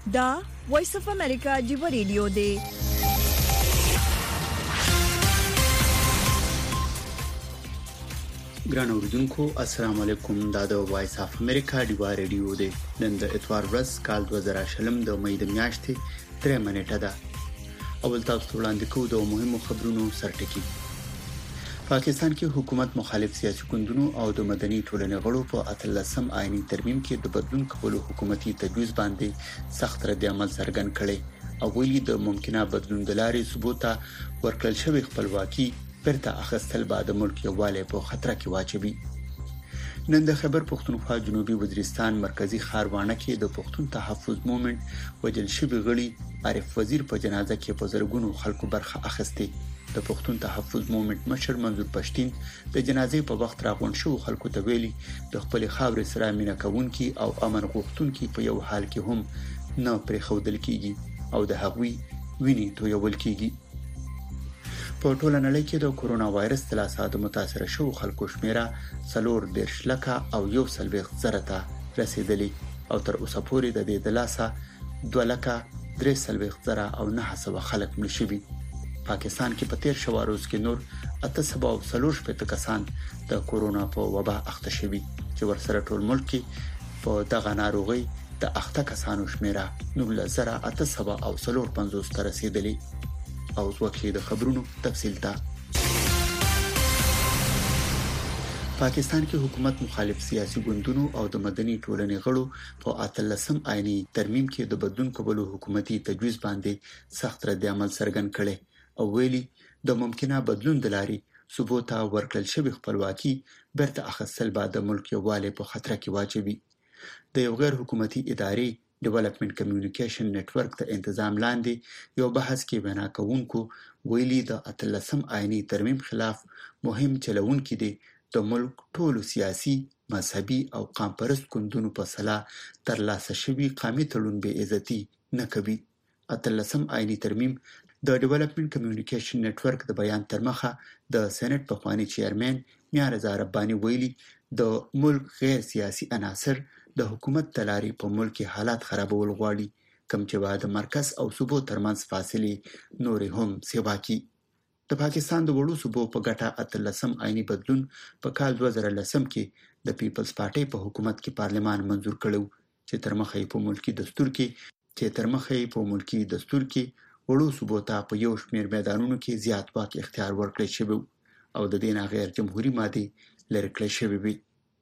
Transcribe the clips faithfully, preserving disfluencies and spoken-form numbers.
دا وایس اف امریکا دی ریډیو دی. ګران اوریدونکو السلام علیکم. دا د وایس اف امریکا دی ریډیو دی. نن د اتوار ورځ کال دوه زره شلم د مې د میاشتې درې منېټه ده. اول تاسو وړاندې کوو د مهمو خبرونو سرټکی. پاکستان کې حکومت مخالف سیاسي ګوندونو او د مدني ټولنې غړو په اتلسم آئینی ترمیم کې د بدلون کولو حکومتي تجویز باندې سخت رد عمل څرګند کړي او ویلي د ممکنه بدلون د لارې ثبوت ورکړل شوی خپلواکي پرته اخستل بعد ملک یووالی په خطر کې واچوي. نن د خیبر پختونخوا جنوبي وزیرستان مرکزی ښاروانه کې د پښتون تحفظ موومېنټ وجل شوی غړي عارف وزیر په جنازه کې په زرګونو خلکو برخه اخیسته. د پښتون تحفظ موومېنټ مشر منظور پښتين د جنازې په وخت راغون شو خلکو ته ویلي د خپل خاورې سره مینه کوونکي او امن غوښتونکي په یو حال کې هم نه پرې خودل کیږي او د هغوی ویني تویول کیږي. په ټوله نړۍ کې د کورونا وایرس د لاسه د متاثر شو خلکو شمیره څلور دیرش لکه او یو سلويخ زره ته رسیدلی او تر اوسه پورې د دې د لاسه دوه لکه درې سلويخ زره او نه حساب خلک مړ شوي. پاکستان کې په تیر شو روز کې نور اته سبا او سلور شپږ کسان د کورونا په وبا اخته شوي چې ورسره ټول ملک کې په دغه ناروغي د اخته کسانو شمیره نو زره اته سبا او سلور پنځوس ته رسیدلی. او وکړي د خبرونو تفصیل ته. پاکستان کې حکومت مخالف سیاسي ګوندونو او د مدني ټولنې غړو په اتلسم آئینی ترمیم کې د بدلون کولو حکومتي تجویز باندې سخت رد عمل څرګند کړي او ویلي د ممکنه بدلون د لارې ثبوت ورکړل شوی خپلواکي برته اخستل بعد ملک یووالی په خطر کې واچوي. د یو غیر حکومتي ادارې ډیولپمنٹ کمیونیکیشن نتورک د تنظیم لاندې یو بحث کې وینا کوونکو ویلي د اتلسم آئینی ترمیم خلاف مهم چلوونکي دي د ملک ټولو سیاسي مذهبي او قوم پرست ګوندونو په صلاح تر لاسه شوی قومي تړون بې عزتي نه کوي. اتلسم آئینی ترمیم د ډیولپمنٹ کمیونیکیشن نتورک د بیان تر مخه د سېنات پخوانی چیرمن میار زاربانی ویلي د ملک غیر سیاسي عناصر د حکومت تلاري په ملک کې حالات خرابول غواړي کوم چې بعد مرکز او صوبو ترمنځ فاصله نورې هم سیوا کی. د پاکستان د وړو صوبو په ګټه اتلسم آئینی بدلون په کال دوه زره لسم کې د پیپلز پارټي په حکومت کې پارلمان منزور کړو چې تر مخه په ملکی دستور کې چې تر مخه په ملکی دستور کې وړو صوبو ته په یو شمېر میدانونو کې زیات واک اختیار ورکړل شوی او د دې نه غیر جمهوریت ماده لری کړل شوی وي.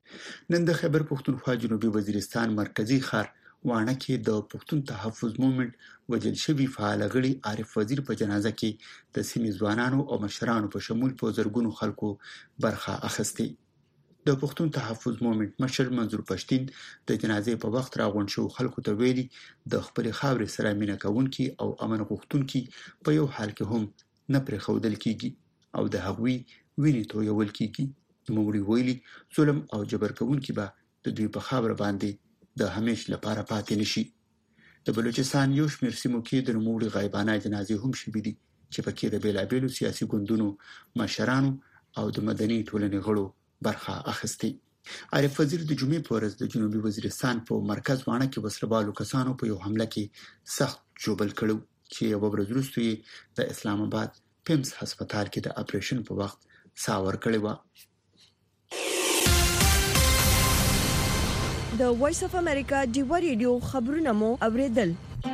نن د خیبر پختونخوا جنوبي وزیرستان مرکزی ښار وانه کې د پښتون تحفظ موومېنټ وجل شوی فعال غړي عارف وزیر په جنازه کې د سیمې ځوانانو او مشرانو په شمول په زرګونو خلکو برخه اخیسته. د پښتون تحفظ موومېنټ مشر منظور پښتين د جنازې په وخت راغون شو خلکو ته ویلي د خپل خاورې سره مینه کوونکي او امن غوښتونکي په یو حال کې هم نه پرې خودل کیږي او د هغوی ویني تویول کیږي. نوموړي ویلي ظلم او جبر کوونکي به د دوی په خاور باندې د همیش لپاره پاتې نشي. د بلوچستان یو شمېر سیمو کې د نوموړي غایبانه جنازې هم شوې دي چې پکې د بیلابیلو سیاسي ګوندونو مشرانو او د مدني ټولنې غړو برخه اخیستې. عارف وزیر د جمعې په ورځ د جنوبي وزیرستان په مرکز وانه کې وسلوالو کسانو په یو حمله کې سخت جوبل کړو چې یو ورځ وروسته د اسلام آباد پیمز هسپتال کې د اپریشن په وخت ساور کړی و. د وایس اف امریکا دی ریډیو خبرونه مو اوریدل.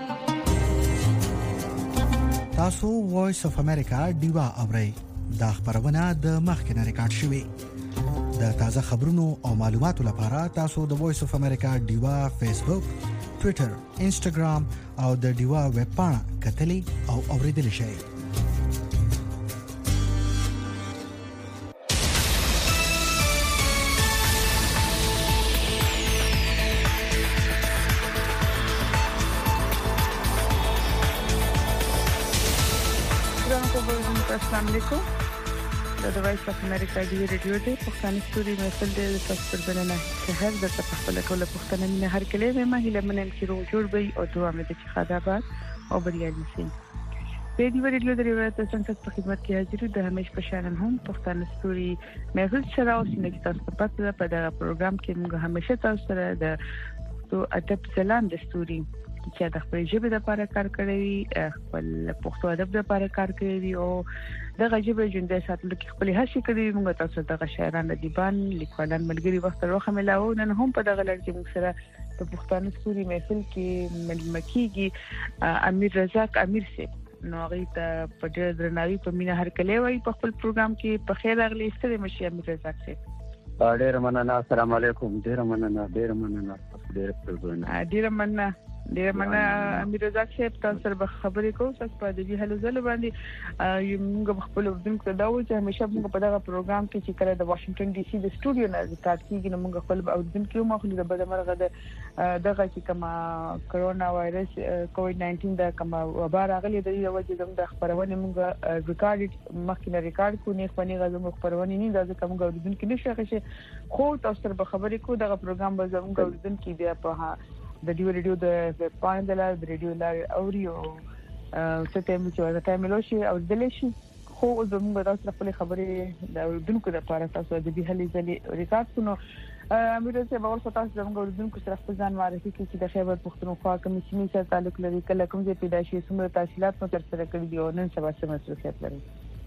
تاسو وایس اف امریکا دیوا اورئ. دا خبرونه د مخکنه ریکارډ شوې. د تازه خبرونو او معلوماتو لپاره تاسو د وایس اف امریکا دیوا فیسبوک، ټوئیټر، انسټاګرام او د دیوا ویب پاڼه کتلې او اوریدل شئ. السلام علیکم. د وایس اف امریکا دی ریډیو دی پښتني ستوري مثل د تاسو پر بلنه چې هر د خپل کوله پښتنه مینه هر کله ما هله منم چې روغ جوړ وي او دوه مې د خدابات او بریالي شي. په دې ریډیو د ریوایت څنګه په خدمت کې حاضر د همیش په شان هم پښتني ستوري مې سره او چې تاسو په پاتې په دا پروګرام کې موږ همیشه تاسو سره د تو ادب سلام د ستوري چې د خپل ژبې لپاره کار کوي خپل پښتو ادب لپاره کار کوي او دغه ژبه ژوندۍ ساتلو کې خپل هڅې کوي. موږ تاسو دغه شاعران ادیبان لیکوالان ملګري وخت وروخه ملاو نن هم په دغه لړ کې موږ سره په پښتون ستوري محفل کې ملمکیږي امیر رزاق امیر سي. نو هغه ته په ډېر درناوي په مینا هر کله وای په خپل پروګرام کې په خیر راغلی ستړي مشي امیر رزاق سي. ډېر مننه. السلام علیکم. ډېر مننه ډېر مننه ډېر پروګرام ډېر مننه ډېر مننه امیر رزاق صاحب. تاسو سره خبرې کوو تاسو په دې هلو ځل باندې موږ خپل اردوونکو ته دا وایو چې همیشه موږ په دغه پروګرام کې چې کله د واشنگټن ډي سي د سټوډیو نه ریکارډ کیږي نو موږ خپل اردوونکو مو خپل د بدمرغه د دغه چې کومه کرونا وایرس کووډ ناینټین د کومه وبا راغلي د دې وجه د خبرونه موږ ریکارډ مخکې ریکارډ کو نه خپل غوږ خبرونه نه د کوم اردوونکو نشه غشي خو تاسو سره خبرې کوو دغه پروګرام به زموږ اردوونکو بیا په د ډیو ریډیو د پاندل د ریډیو لار اوريو څه ټیم چې وخت ټیم لوشي او دلشي خو زموږ د تاسو خپل خبرې د اردوونکو لپاره تاسو د دې هلي ځلې ریکارډ کونو. امیر صاحب اول خو تاسو زموږ اردوونکو سره خپل ځان معرفي کړئ چې د خیبر پښتونخوا کوم سیمې سره تعلق لري کله کوم ځای پیدا شي څومره تحصیلات مو ترسره کړي دي او نن سبا څه مصروفیت لري.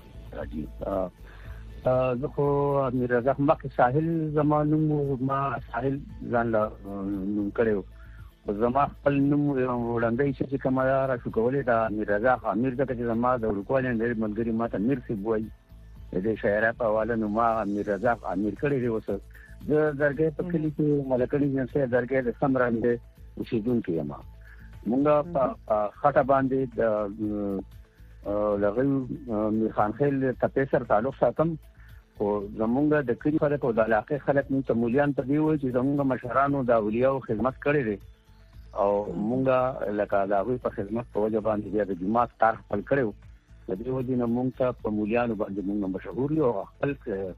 راځي زه خو امیر رزاق مکه ساحل زمانو ما ساحل ځان لا نوم کړو زما خپل نوم وړاندې چې کومه را شو کولې دا امیر رزاق امیر دغه چې زما د ورکوالین ډېر ملګری ماته امیر سی بوای د شاعر په حواله نو ما امیر رزاق امیر کړی دی. اوس د درګې په کلی کې ملکړي جنسه درګې د سمراندې اوسیدونکو یم. مونږ په خټه باندې د لغوی میر خان خیل تپې سره تعلق ساتم او زمونږ د کلی خلک او د علاقې خلک مونږ ته مولیان ته دی وایي چې زمونږ مشرانو د اولیاء خدمت کړی دی او مونږه لکه دا وی په خدمت په وجه باندې د جماعت کار خپل کړو. د دې وجه نه مونږ ته په مولیانو باندې مونږ مشهور یو خپل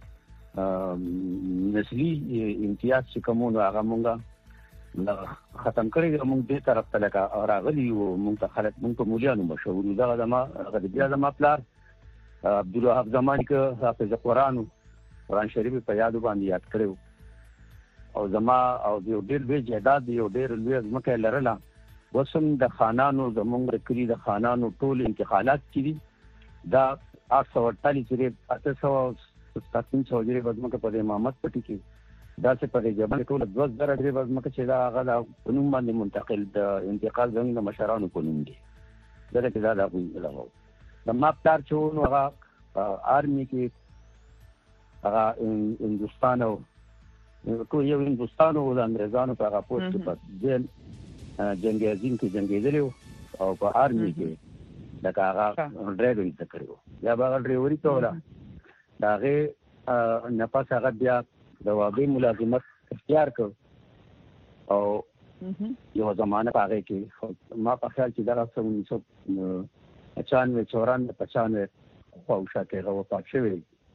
نسلی امتیاز چې کومو هغه مونږه ختم کړی مونږ دې طرف ته لکه راغلی او مونږ ته خلک مونږ په مولیانو مشهور دا زما هغه بیا زما پلار عبدالوهاب زمانی کې حافظ قرآن قرآن شریف په یاد باندې یاد کړو او زما او یو ډېر لوی جیداد یو ډېر لوی ځمکه لرله. وسم د خانانو زمونږ کلی د خانانو ټول انتقالات کړي دا اټ سو اړتالیس چې اته سو ستاسو څو ځمکه په امامت پټی کې دا چې په جبل ټول دوه زره ډېر ځمکه چې دا هغه د قانون باندې منتقل د انتقال زموږ مشرانو قانون دی دا چې دا د غوښتلو د ما پلار چې نو هغه آرمي کې هغه هندستان او کو یو هندستان او د انګريزانو په هغه پوسټ په جن جنگیزین کې جنگیدل او په آرمي کې دا هغه ډرایوري کړو یا هغه ډرایوري کوله دا هغه نه پاس هغه بیا د واقعي ملازمت اختیار کړ او یو زمانه هغه کې ما په خیال چې دا څه ونیسو پچانوي چورانوي پچانوي خو شاته هغه وفات شوی.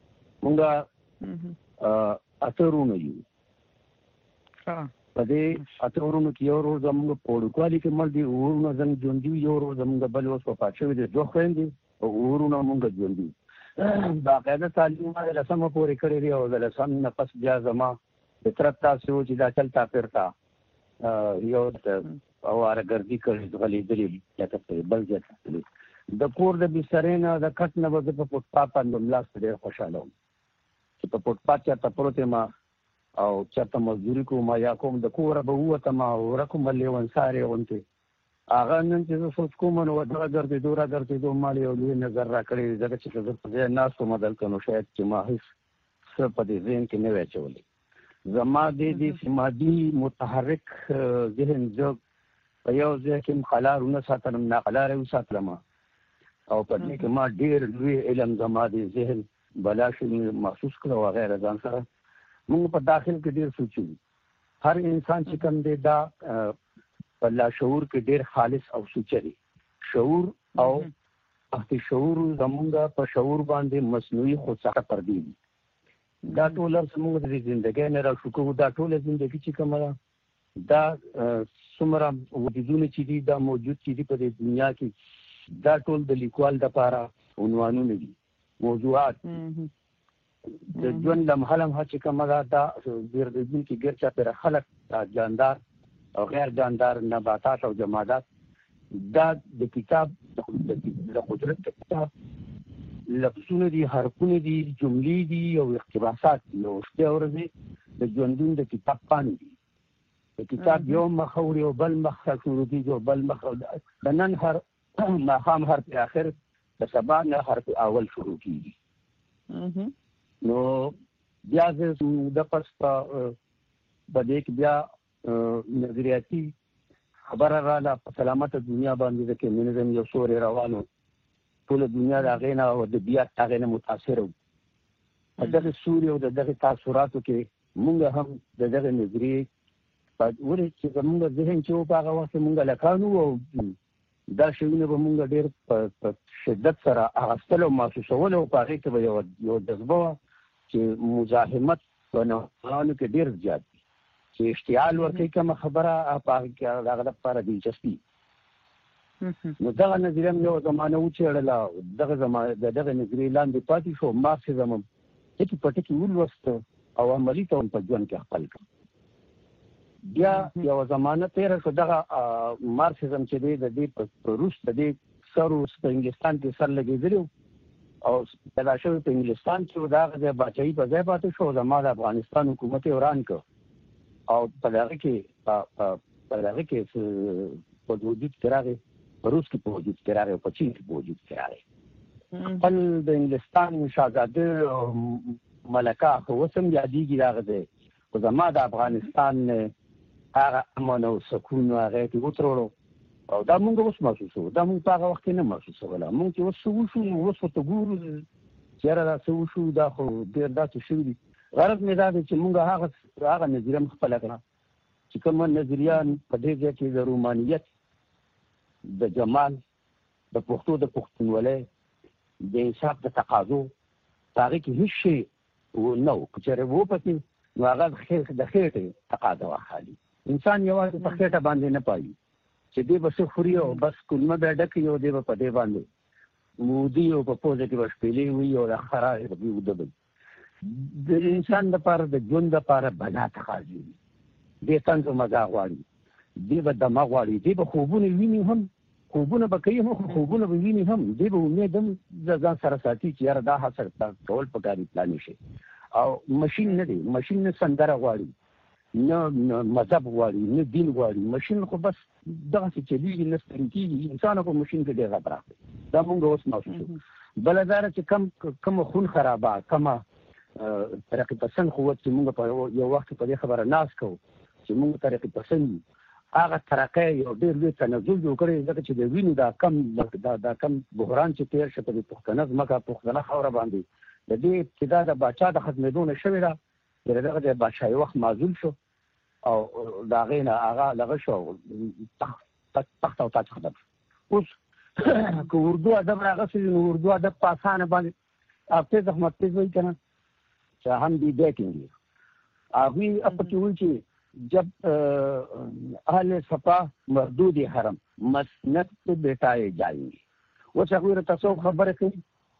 مونږه اترونه یو په دې اترونو کې یو ورځ موږ په وړوکوالي کې مل دي ورونه زموږ ژوندي یو ورځ موږ بل اوس وفات شوی دي دوه خويندې او ورونه موږ ژوندي باقاعده تعلیم ما لسمه پورې کړی دی او د لسم نه پس بیا زما فطرت تاسو چې دا چلتا پھرتا یو او ارګردي کړی غلي دلی لکه بل ځای د کور د بسترینه د کټ نه وځي په پټ پاند ملاس ډېر خوشاله وم چې په پټ پات چا پروت ما او چاته مزدوري کوم یا کوم د کوره به وته ما ورکوم لیوان ساري ونته اغه نن چې سوچ کوم نو دا ګرځي دورا ګرځي دوه مال یو لوی نظر را کړی ځکه چې زه په ناس کوم بدل کنو شاید چې ما هیڅ څه په دې ذهن کې نه وچولې زما دې دې سمادي متحرک ذهن جو په یو ځای کې خلارونه ساتلم نه خلاره وساتلم او په دې کې ما ډېر لوی علم زما دې ذهن بلاشي محسوس کړو وغیرہ ځان سره موږ په داخل کې ډېر سوچو هر انسان چې کوم دی دا په لا شعور کې ډېر خالص او سوچري شعور او تحت شعور زمونږ په شعور باندې مصنوعي خودساته پردي دا ټول زموږ د ژوندۍ نه را شو کوو دا ټول ژوندۍ چې کومه دا څومره وجودونه چې دي دا موجود چې دي په دنیا کې دا ټول د لیکوال لپاره عنوانونه دي موضوعات د ژوند لمحه لمحه چې کومه دا د دې کې ګرځا پر خلق دا جاندار او غیر جاندار نباتات او جمادات دا د کتاب د قدرت د کتاب لفظونه دي، حرفونه دي، جملې دي او اقتباسات دي. او شته ورځې د ژوندون د کتاب پاڼې دي. د کتاب یو مخ او یو بل مخ شروع کیږي او بل مخ د نن هر ماښام حرف اخر د سبا نه حرف اول شروع کیږي. نو بیا د پس په بده کې بیا نظریاتي خبره رااله په سلامت دنیا باندې د کمونیزم یو سوري روانو ټول دنیا د غینا او د بیا تاغینه متاثر وو. په دغه سوري او دغه تاثیراتو کې موږ هم د دغه نظریې په ورې چې موږ ذهن چې په هغه وخت موږ لکانو او دا شیونه به موږ ډېر په شدت سره اغستل او محسوسول او په هغه کې به یو یو جذبه چې مزاحمت په نوانو کې ډېر زیات دي چې اشتعال ورکوي کومه خبره په هغه کې هغه لپاره دلچسپي. نو دغه نظریه یو زمانه وچېړله، دغه زمانه د دغه نظریې لاندې پاتې شو. مارکسیزم ټکي په ټکي ولوست او عملي ته په ژوند کې خپل کړ. بیا یو زمانه تېره شو، دغه مارکسیزم چې دی د دې په روس د دې سر اوس په انګلستان کې سر لګېدلی او پیدا شوی په انګلستان کې و. د هغه ځای باچایي په ځای پاتې شو. زما د افغانستان حکومت یې وران کړ او په دغه کې په دغه کې په وجود کې راغی، په روس کې په وجود کې راغی او په چین کې په وجود کې راغی. خپل د انګلستان شاهزاده او ملکه خو اوس هم یادېږي د هغه ځای. خو زما د افغانستان هغه امن او سکون هغه کې وترولو او دا موږ اوس محسوسوو. دا موږ په هغه وخت کې نه محسوسوله. موږ چې اوس څه وشو نو اوس ورته ګورو چې یاره دا څه وشو، دا خو ډېر داسې شوي دي. غرض مې دا دی چې موږ هغه هغه نظریه م خپله کړه چې کومه نظریه په دې ځای کې د رومانیت، د جمال، د پښتو د پښتونولۍ، د انصاف د تقاضو په هغې کې هېڅ شی نه و. که چېرې و پکې نو هغه د خېټې تقاضا وه. خالي انسان یوازې په خېټه باندې نه پایي چې دی به څه خوري او بس کلمه به یې ډکوي او دی به په دې باندې مودي او په پوزه کې به شپېلې وي او د خرا به اوده وي. د انسان دپاره د ژوند دپاره بلا تقاضي وي. دی طنز او مزاح غواړي، دی به دمه غواړي، دی به خوبونه ویني هم، خوبونه به کوي هم، خوبونه به ویني هم. دی به امید هم د ځان سره ساتي چې یاره دا هڅه کول پکار پلانې شي. او ماشین نه دی، ماشین نه سندره غواړي، نه مذهب غواړي، نه دین غواړي. ماشین خو بس دغسې چلېږي، نه ستړي کېږي. انسان په ماشین کې ډېر غبراغ دی. دا مونږ اوس محسوسوو. بله دا ده چې کم کومه خون خرابه، کومه ترقي پسند قوت چې مونږ په یو وخت په دې خبره ناز کوو چې مونږ ترقي پسند یو، هغه ترقی یو ډېر لوی تنزل جوړ کړی. ځکه چې د وینو دا کم دا دا کم بحران چې تېر شه په دې پښتنه ځمکه، پښتنه خاوره باندې، د دې ابتدا د باچا د ختمېدو نه شوې ده. د دغه د باچایي وخت معزول شو او د هغې نه هغه دغه شو، تخت او تاج ختم شو. اوس که اردو ادب راغلی نو اردو ادب په اسانه باندې حافظ احمد پیز وایي که نه چې هم دی بیکینګ هغوی پکې وایي چې جب اهل صفا مردود حرم مسند پہ بیٹائے جائیں گے. اوس هغوی را تصوف خبرې کوي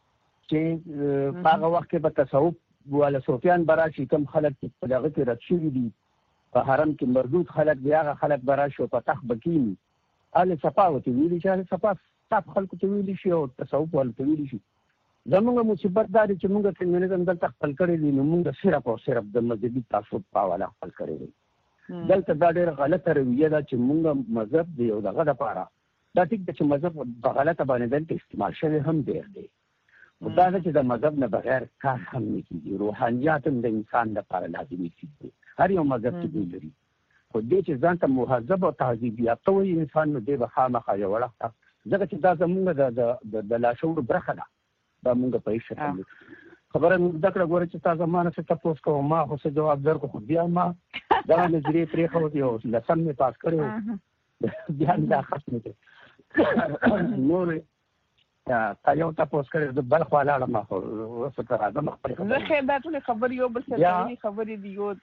چې په هغه وخت کې به تصوف والا صوفیان به راشي. کوم خلک چې په دغه کې رد شوي دي په حرم کې مردود خلک دي، هغه خلک به راشي او په تخت به کښېني. اهل صفا ورته ویلي چې اهل صفا صاف خلکو ته ویلي شي او تصوف والو ته ویلي شي. زمونږ مصیبت دا دی چې مونږ کمیونیزم دلته خپل کړی دی، نو مونږ صرف او صرف د مذهبي تعصب په حواله خپل کړی دی. دلته دا ډېره غلطه رویه ده چې مونږ مذهب دی یو دغه دپاره. دا ټیک ده چې مذهب په غلطه باندې دلته استعمال شوی هم ډېر دی. خو دا ده چې د مذهب نه بغیر کار هم نه کېږي. روحانیات هم د انسان دپاره لازمي څیز دی. هر یو مذهب چې دوی لري، خو دې چې ځان ته مهذب او تهذیب یافته وایي انسان، نو دی به خامخا یو وړه ځکه چې دا زمونږ د لاشعور برخه ده. دا مونږ په هېڅ شکل دی خبره مې زده کړه. ګوره چې تا زما نه څه تپوس کوم، ما خو څه جواب درکړو، خو بیا ما دغه نظریې پرېښود، یو لسم مې پاس کړی و، بیا مې دا ختم کړې. نور تا یو تپوس کړی، زه بل خوا لاړم، ما خو اوس ورته راځم خپلې خبرې. زه خیر دا ټولې خبرې یو بل سره تړلې خبرې دي. یو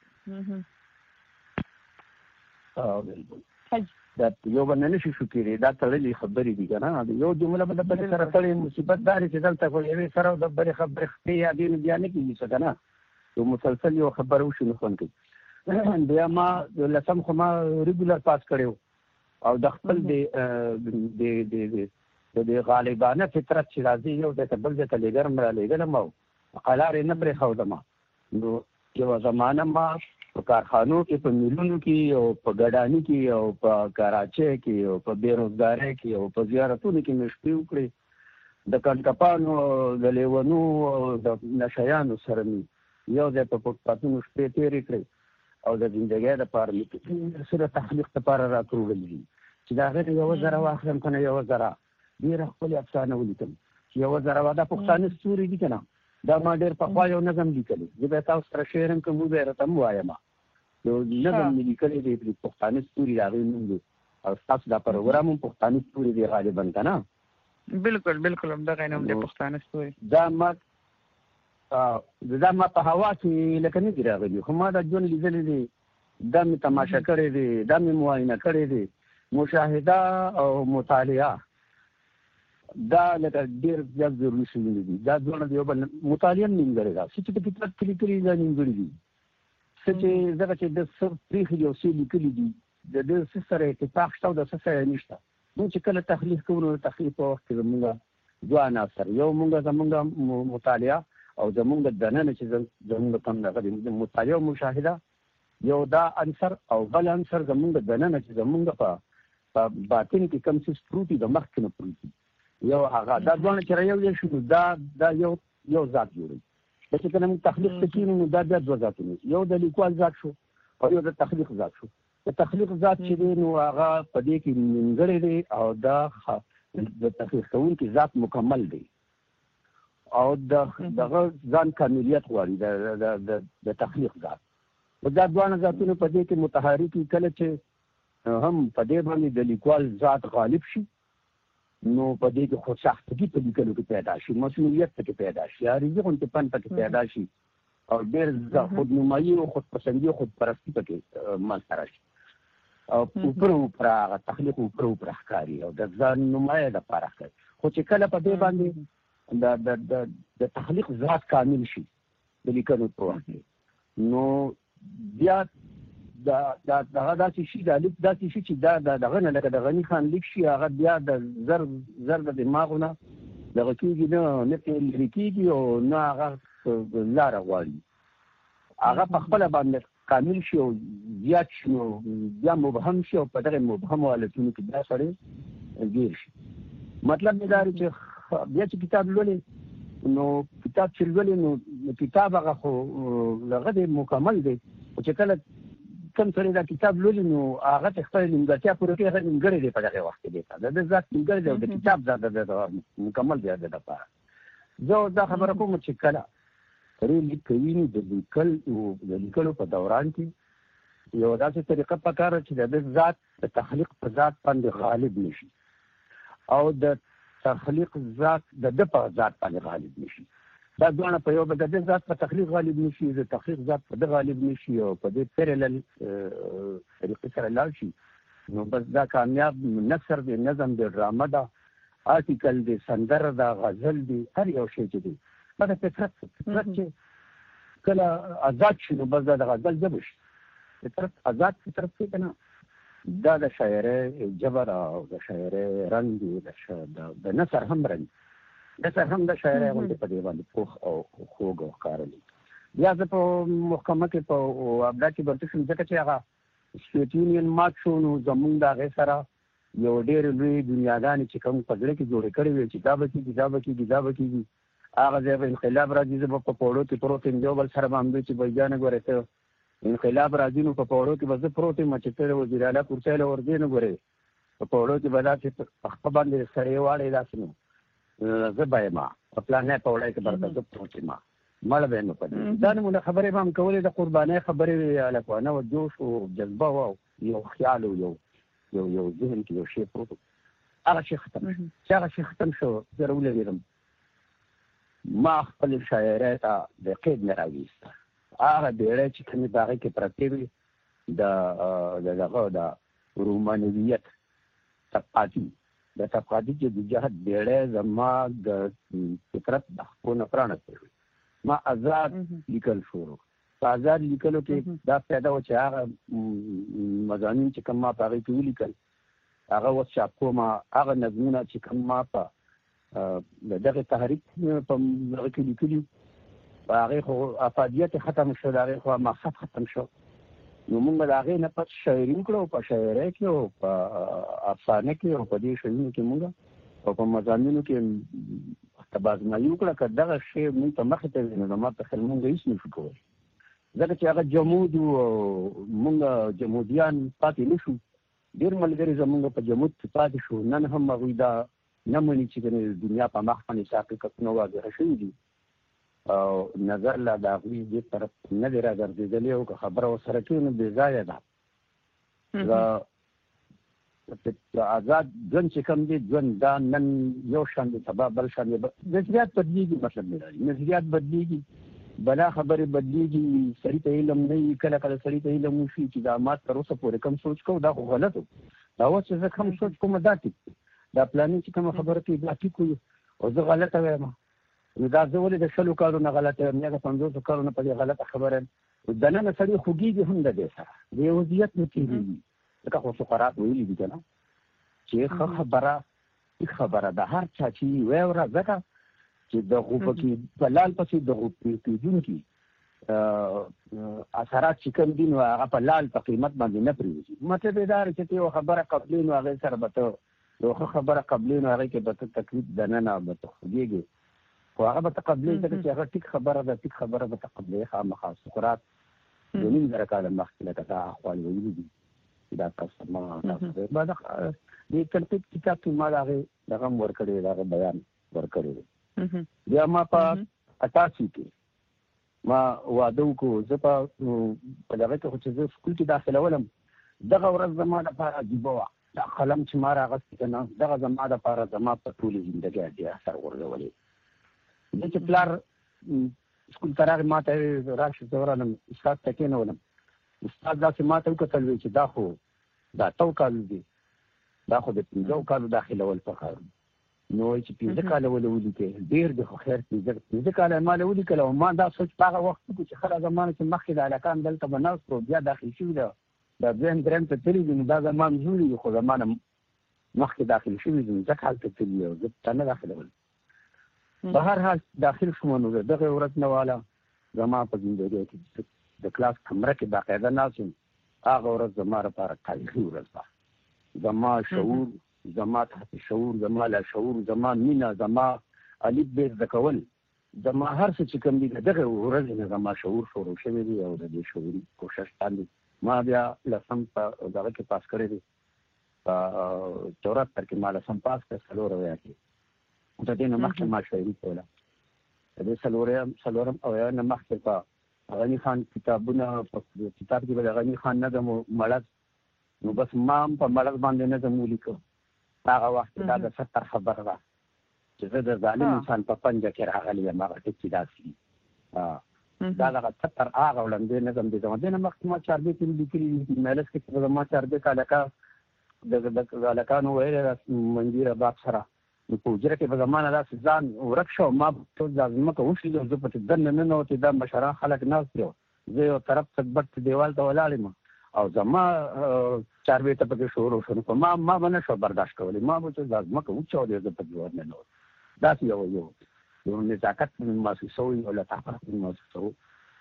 دا یو بل نه نشي شو کېدی، دا تړلې خبرې دي که نه. یو جمله به د بلې سره تړې. مصیبت دا دی چې دلته خو یوې سره د بلې خبرې خپې یادې نو بیا نه کېږي څه که نه. یو مسلسل یو خبره وشي نو خوند کوي. بیا ما لسم خو ما ریګولر پاس کړی و، او د خپل د د د غالبانه فطرت چې راځي یو د بل د تلګرم را لګلم او قلار نه پرې خودم. نو یو زمانه ما په کارخانو کې په میلونو کې او په ګډانی کې او په کراچۍ کې او په بیروزګارۍ کې او په زیارتونو کې مې شپې وکړې د کنټپانو د لیونو او د نشیانو سره مې یو ځای په فوټپاتونو شپې تېرې کړې او د زندګۍ دپاره مې سره تخلیق دپاره راکړلي دي چې د هغې یوه زره واخلم که نه یوه زره ډېره ښکلې افسانه ولیکم. یوه زره دا پښتانه ستوري دي که نه دا ما ډېر پخوا یو نظم لیکلی زه به تاسو سره شعر هم کوم به یې راته هم وایم. یو نظم مې لیکلی دی د پښتانه ستوري د هغې نوم دی او ستاسو دا پروګرام هم پښتانه ستوري دی غالبا که نه. بالکل بالکل همدغه نوم دی پښتانه ستوري. دا ما دا ما په هوا کې لکه نه دي راغلي خو ما دا ژوند لیدلی دی دا مې تماشه کړی دی دا مې معاینه کړی دی. مشاهده او مطالعه دا لکه ډېر زیات ضروري شوي دي. دا دواړه د یو بل مطالعه هم نیمګړې ده څه چې په کتاب کې لیکلي دا نیمګړي دي څه چې دغه چې د څه پرېښي دي او څه لیکلي دي د دې څه سره اتفاق شته او د څه سره نشته. موږ چې کله تخلیق کوو نو تخلیق په وخت کې زمونږ دوه عناصر یو مونږ زمونږ مطالعه او زمونږ دننه چې زمونږ کم دغه د مطالعه او مشاهده یو دا عنصر او بل عنصر زمونږ دننه چې زمونږ په په باطن کې کوم څه پروت دي د مخکې نه پروت دي یو هغه دا دواړه چې یو ځای شو دا دا یو یو ذات جوړوي. دا چې کله موږ تخلیق ته کښېنو نو دا بیا دوه ذاتونه یو د لیکوال ذات شو او یو د تخلیق ذات شو. د تخلیق ذات چې دی نو هغه په دې کې نیمګړی دی او دا د تخلیق کوونکي ذات مکمل دی او دغه ځان کاملیت غواړي د تخلیق ذات. دا دواړه ذاتونه په دې کې متحرک کله چې هم په دې باندې د لیکوال ذات غالب شي نو په دې کې خوشاختګي په لیکلو کې پیدا شي مسؤلیت پکې پیدا شي عارضي غونډې پن پکې پیدا شي او ډېر خودنمایي او خودپسندي او خودپرستي پکې منځته راشي او اوپر اوپر هغه تخلیق اوپر اوپر ښکاري او د ځان نمایه دپاره ښکاري. خو چې کله په دې باندې د تخلیق ذات کامل شي د لیکنو په وخت کې نو بیا دا دا دغه داسې شي دا لیک داسې شي چې دا دغه نه لکه د غني خان لیک شي هغه بیا د زر زر د دماغونه دغه کېږي نه نه پرې لرې کېږي او نه هغه لاره غواړي هغه په خپله باندې کامل شي او زیات شي نو بیا مبهم شي او په دغه مبهمو حالتونو کې بیا سړی ګیر شي. مطلب مې دا دی چې بیا چې کتاب لولې نو کتاب چې لولې نو کتاب هغه خو هغه دی مکمل دی خو چې کله کوم سړی دا کتاب لولي نو هغه ته خپله نیمګړتیا پوره کوي هغه نیمګړی دی په دغه وخت کې دی د ده ذات نیمګړی دی او د کتاب ذات د مکمل دی د دپاره. زه دا خبره کوم چې کله سړی لیک کوي نو د لیکل د لیکلو په دوران کې یو داسې طریقه پکار چې د ده ذات د تخلیق په ذات باندې غالب نشي او د تخلیق ذات د ده په ذات باندې غالب نشي. دا دواړه په یو د دې ذات په تخلیق غالب نشي د تخلیق ذات په ده غالب نشي او په دې پیرلل طریقې سره لاړ شي نو بس دا کامیاب نثر دی نظم دی ډرامه ده آرټیکل دی سندره ده غزل دی هر یو شی چې دی دا د فطرت فطرت چې کله آزاد شي نو بس دا د غزل ژبه شي. فطرت آزاد فطرت دی که نه دا د شاعرۍ ژبه ده او د شاعرۍ رنګ دی د نثر هم رنګ د سر هم د شاعرۍ غوندې په دې باندې پوخ او خوږ او ښکارلی. بیا زه په محکمه کې په ابدا کې برته شوم ځکه چې هغه سویټ یونین مات شو نو زمونږ د هغې سره یو ډېرې لویې دنیاګانې چې کوم په زړه کې جوړې کړې وې چې دا به کېږي دا به کېږي دا به کېږي هغه ځای به انقلاب راځي زه به په پوړو کې پروت یم یو بل سره به همدوی چې بهجانه ګورې ته انقلاب راځي نو په پوړو کې به زه پروت یم چې ته د وزیر اعلی کرسۍ له ورځې نه ګورې په پوړو کې به داسې په خپه باندې سړی واړی داسې نو زه به یم په پلانی په وړی کې برته زه پروت یم مړه به یم په دې دا نمونه خبرې به هم کولې د قربانۍ خبرې وې هلکوانه و جوش و جذبه وه یو خیال و یو یو یو ذهن کې یو شی پروت و هغه شی ختم شو چې هغه شی ختم شو زه راولګېدم ما خپل شاعرۍ ته د قید نه راویسته هغه بیړۍ چې کومې په هغې کې پرتې وې د دغه د رومانویت طبقاتي د طبقاتي جدوجهد بیړۍ زما د فطرت د خپو نه پرانستې وې ما آزاد لیکل شروع په آزاد لیکلو کې دا پیدا و چې هغه مضامین چې کوم ما په هغې کې ولیکل هغه اوس چاپ کوم. هغه نظمونه چې کوم ما په دغه تحریک په دغه کې لیکلي هغه خو افادیت ختم شو، هغه خو مقصد ختم شو. نو موږ د هغې نه پس شاعري وکړو، په شاعرۍ کې او په افسانه کې او په دې شیونو کې موږ او په مضامینو کې تبادمایي وکړه. که دغه شی موږ ته مخې ته ځي نو ما په خیال موږ هېڅ نشو کولی، ځکه چې هغه جمود و او موږ جمودیان پاتې نه شو. ډېر ملګري زموږ په جمود کې پاتې شو. نن هم هغوی دا نه مني چې د دنیا په مخ باندې څه حقیقتونه واضحه شوي دي او نظر لا د هغوی دې طرف نه دی راګرځېدلی او که خبره ورسره کوي نو بې ځایه ده. د آزاد ژوند چې کوم دی ژوند دا نن یو شان دی، سبا بل شان دی. نظریات بدلېږي، مطلب مې دا دی نظریات بدلېږي، بلا خبرې بدلېږي. سړي ته علم نه وي، کله کله سړي ته علم وشي چې دا ما تر اوسه پورې کوم سوچ کوو دا خو غلط و، دا اوس چې زه کوم سوچ کوم دا ټیک، دا پلانې چې کومه خبره کوي دا ټیک وي او زه غلطه وایم. نو دا زه ولې د شلو کالو نه غلطه یم یا د پنځوسو کالو نه په دې غلطه خبره یم. دننه سړي خوږېږي هم د دې سره، د یو وضعیت نه تېرېږي. ځکه خو سقراط ویلي دي که نه چې ښه خبره ټیک خبره ده، هر چا چې ویې وره، ځکه چې د غوپه کې په لال پسې د غوپې کېدونکي اثرات چې کوم دي نو هغه په لال په قیمت باندې نه پرېوځي. مطلب یې دا چې ته یو خبره قبلې نو هغې سره به ته یو ښه خبره قبلې نو هغې کې به ته تکلیف دننه به ته خوږېږي، خو هغه به ته قبلې ځکه چې هغه ټیک خبره ده، ټیک خبره به ته قبلې خامخا. سقراط یو نیم زره کاله مخکې لکه دا احوال ویلي دي دا تاسو ما تاسو به د تنقید کتاب کې ما د هغې دغه هم ورکړی دی، د هغه بیان ورکړی دی. بیا ما په اټاسي کې ما واده وکړو. زه په دغه کې خو چې زه سکول کې داخله ولم، دغه ورځ زما لپاره عجیبه وه. دا قلم چې ما راغستی که نه دغه زما دپاره زما په ټولې زندګۍ ډېر اثر غورځولی. زه چې پلار سکول ته راغی ما ته راشي زه ورغلم استاد ته کېنولم. استاد داسې ما ته وکتل وی چې دا خو دا اتو کالو دي، دا خو د پنځو کالو داخلول پکار نو وایي چې پنځه کاله ولې ولیکې، ډېر دی خو خیر پنځه پنځه کاله یې ما له ولیکل. او ما دا سوچ په هغه وخت کې چې خله زمانه چې مخکې د هلکان دلته به ناست و بیا داخل شوي ده، دا دویم درېیم ته تللي دي، نو دا زما مزوري دي خو زمانه مخکې داخل شوي دي، ځکه هلته تللي او زه ته نه داخلول. په هر حال داخل شوم. نو د دغې ورځ نه واله زما په زندګۍ کې د کلاس کمره کې باقاعده ناست یم. هغه ورځ زما لپاره تاریخي ورځ ده. زما شعور، زما تحت شعور، زما لاشعور، زما مینه، زما الف ب زده کول، زما هر څه چې کوم دي د دغې ورځې نه زما شعور شروع شوی دی او د دې شعوري کوشش باندې ما بیا لسم په دغه کې پاس کړی دی. په چورهتر کې ما لسم پاس کړ، څلور اویا کې. د دې نه مخکې ما شاعري کوله. د دې څلورم څلورم اویا نه مخکې په غني خان کتابونه په کتاب کې به د غني خان نظم مړز، نو بس ما هم په مړز باندې نظم ولیکه. هغه وخت دا د ستر خبره ده چې زه د ظالم انسان په پنجه کې راغلی یم. هغه ټکي داسې دا دغه ستر هغه وړاندې نظم دی. زما دې نه مخکې ما چاربیتې مې لیکلي دي. مجلس کې به زما چاربیت هلکه د هلکانو ویلی منګیر باب سره، نو په حجره کې به زما نه داسې ځان ورک شو. ما ټول دا ځمکه وشلېدم، زه پکې دننه ننوتې، دا مشران خلک ناست یو، زه یو طرف ته بټ دیوال ته ولاړ یم او زما چاربیته پکې شروع شو. نو په ما ما به نه شو برداشت کولی، ما به چې دا ځمکه وچاودې، زه پکې ورننوت. داسې یو یو یو نزاکت مې محسوسوي، یو لطافت مې محسوسوي.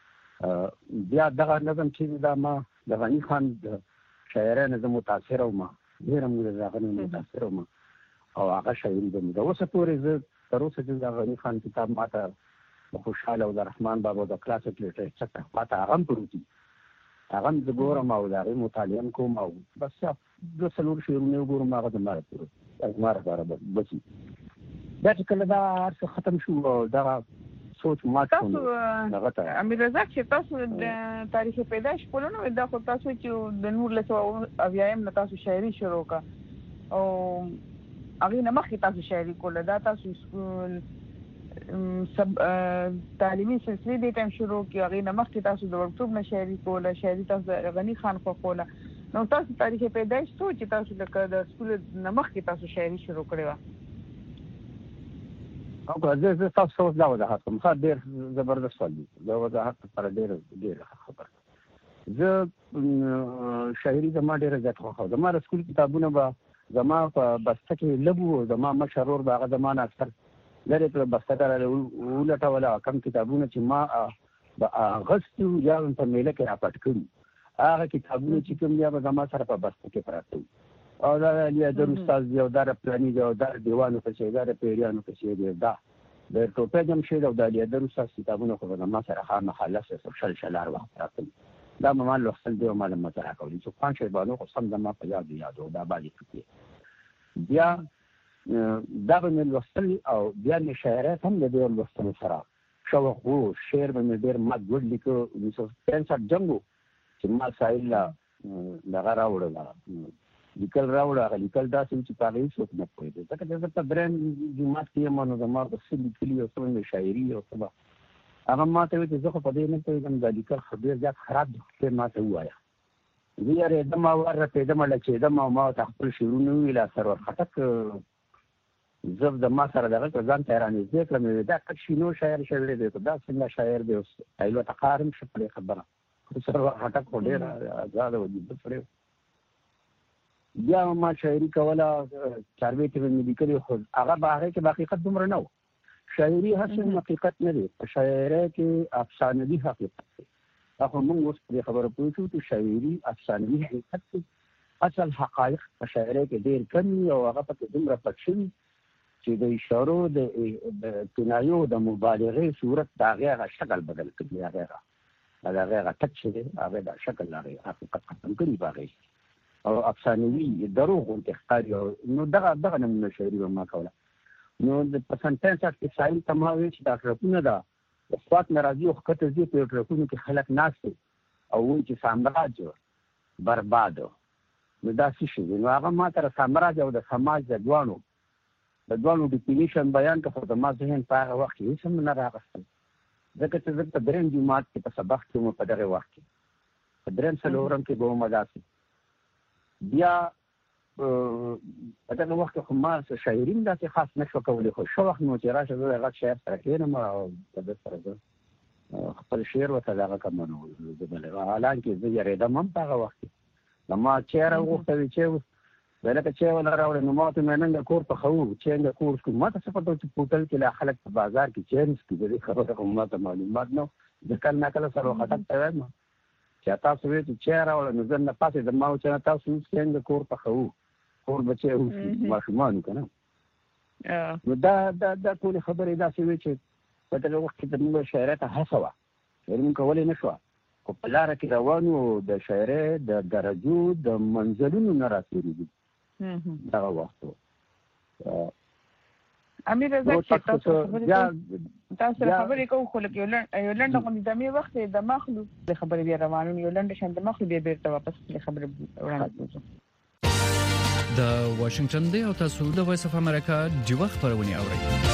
بیا دغه نظم چې دا ما د غني خان د شاعرانو زه متاثره وم، ډېره مو د هغه نه متاثره وم او هغه شاعري به مې د اوسه پورې زه تر اوسه چې د غني خان کتاب ما ته د خوشحال او د رحمان بابا د کلاسیک لیټریچر ته ما ته هغه هم پروت دي، هغه هم زه ګورم او د هغې مطالعه هم کوم او بس دوه څلور شعرونه وګورم، هغه زما لپاره زما لپاره بچي. بیا چې کله دا هر څه ختم شو او دغه سوچ مات شو. تاسو امیر رضاک چې تاسو د تاریخ پیدایش کولو دا خو تاسو چې د نولس سوه اویایم نه تاسو شاعري شروع کړه او هغې نه مخکې تاسو شاعري کوله، دا تاسو تعلیمي سلسلې دې ټایم شروع کړي، هغې نه مخکې تاسو د وړکتوب نه شاعري کوله، شاعري تاسو د غني خان خوښوله. نو تاسو تاریخ پیدایش څه چې تاسو لکه د سکول نه مخکې تاسو شاعري شروع کړې وه؟ او زه زه تاسو څه دا وضاحت کوم. ښه ډېر زبردست سوال دی، دا وضاحت لپاره ډېره ډېره خبره. زه شاعري زما ډېره زیات خوښوم. زما د سکول کتابونه به زما په بسته کې لګو زما مشرور باغ زمانه اکثر لري په بسته دره ولټه ولا کم کتابونه چې ما د اغستو یا په میله کې راپټ کړو هغه کتابونه چې کوم یا زما سره په بسته کې پراته او دا یا د استاد یو دار پلاني یو دار دیوانو په شي دار پیریانو په شي دی دا د ټوپه جام شي دا د یا د استاد کتابونه خو زما سره خامہ خلاص سوشل شلار وخت راته دا ما له خپل دی معلومات راکولي چې پنځه شی باندې خو سم زما په یاد یادو دا باندې کې بیا دا به الوصل او بیا شاعرات هم د دې الوصل سره شو خو شعر به ډېر ما ګډ لیکو د پنځه جنگو چې ما سایل لغه راوړل لیکل راوړل لیکل دا چې پاره څوک نه پوي دا چې په برن جمعات کې مونږ د ما د سلی کلی او څنګه شاعري او څه هغه ما ته چې زه په دې نه پوهیږم دا لیکل خبر ځکه خراب دي ما ته وایا زیاره د ما ور په دمه لچې د ما ما خپل شعرونه ویلا سرور خټک زب د ما سره دغه ځان تیرانې ذکر مې دا کښ شنو شاعر شاعر دی دا څنګه شاعر دی ایلو تقارم شپه خبره سره هټک وړه آزاد و دي سره بیا ما شاعري کوله چاروي ته مې لیکلي خو هغه بهره کې حقیقت دومره نه شاعري هڅه حقیقت نه دی شاعري کې افسانه دي حقیقت دی هغه موږ اوس په خبره پوه شو چې شاعري افسانه حقیقت اصل حقایق په شاعري کې ډېر کمی او هغه په دومره پټ چې د اشارو د کنایو د مبالغه صورت دا غیر شکل بدل کړي هغه دا غیر ټچ دی هغه دا شکل لري حقیقت ختم کړي باغی او افسانوي دروغ انتخاب نو دغه دغه نمونه شعري ما کوله نو د پرسنټنس اف سایل تماوي چې دا رقمونه دا خپل ناراضي او خطر دي په رقمونو کې خلک ناس او وایي چې سامراج برباد نو دا څه شي نو هغه ما تر سامراج او د سماج د دوانو د دوانو ډیفینیشن بیان کړو د ما ذهن په هغه وخت کې هیڅ نه راغستل ځکه چې زه په درېم جماعت کې په سبق کې مو په دغه وخت کې په درېم څلورم کې به مو داسې بیا په دغه وخت کې خو ما شاعري داسې خاص نشو کولی خو شو وخت نو چې راشه زه هغه شاعر سره کېنم او په دې سره زه خپل شعر ورته دغه کوم نو حالانکې زه یېرېدم هم په هغه وخت کې نو ما چېرې وغوښتل چې ولکه چې ولا راوړل نو ماته مې نن کور په خو چې نن کور کو ماته څه پټو چې پورتل کې لا خلک په بازار کې چینج کې دې خبره کوم ماته معلومات نو ځکه نه کله سره خطر ته وایم چې تاسو وې چې راوړل نو ځنه پاتې د ما چې تاسو چې نن کور په خو کور بچي او ماشومان کنه نو دا دا د ټول خبرې دا چې چې په دغه وخت کې د موږ شاعرات هڅه ورم کولای نشو په لار کې روانو د شاعري د درجو د منزلونو نه راځي دا وخت امیر رضا چې تاسو تاسو خبرې کوو خو لکه یو لنډه غونډه د می وخت د مخلو د خبرې بیا روانو یو لنډه شند د مخلو بیا بیرته واپس د خبرې وړاندې کوو د واشنگټن دی او تاسو د وایس اف امریکا د وخت خبرونه اورئ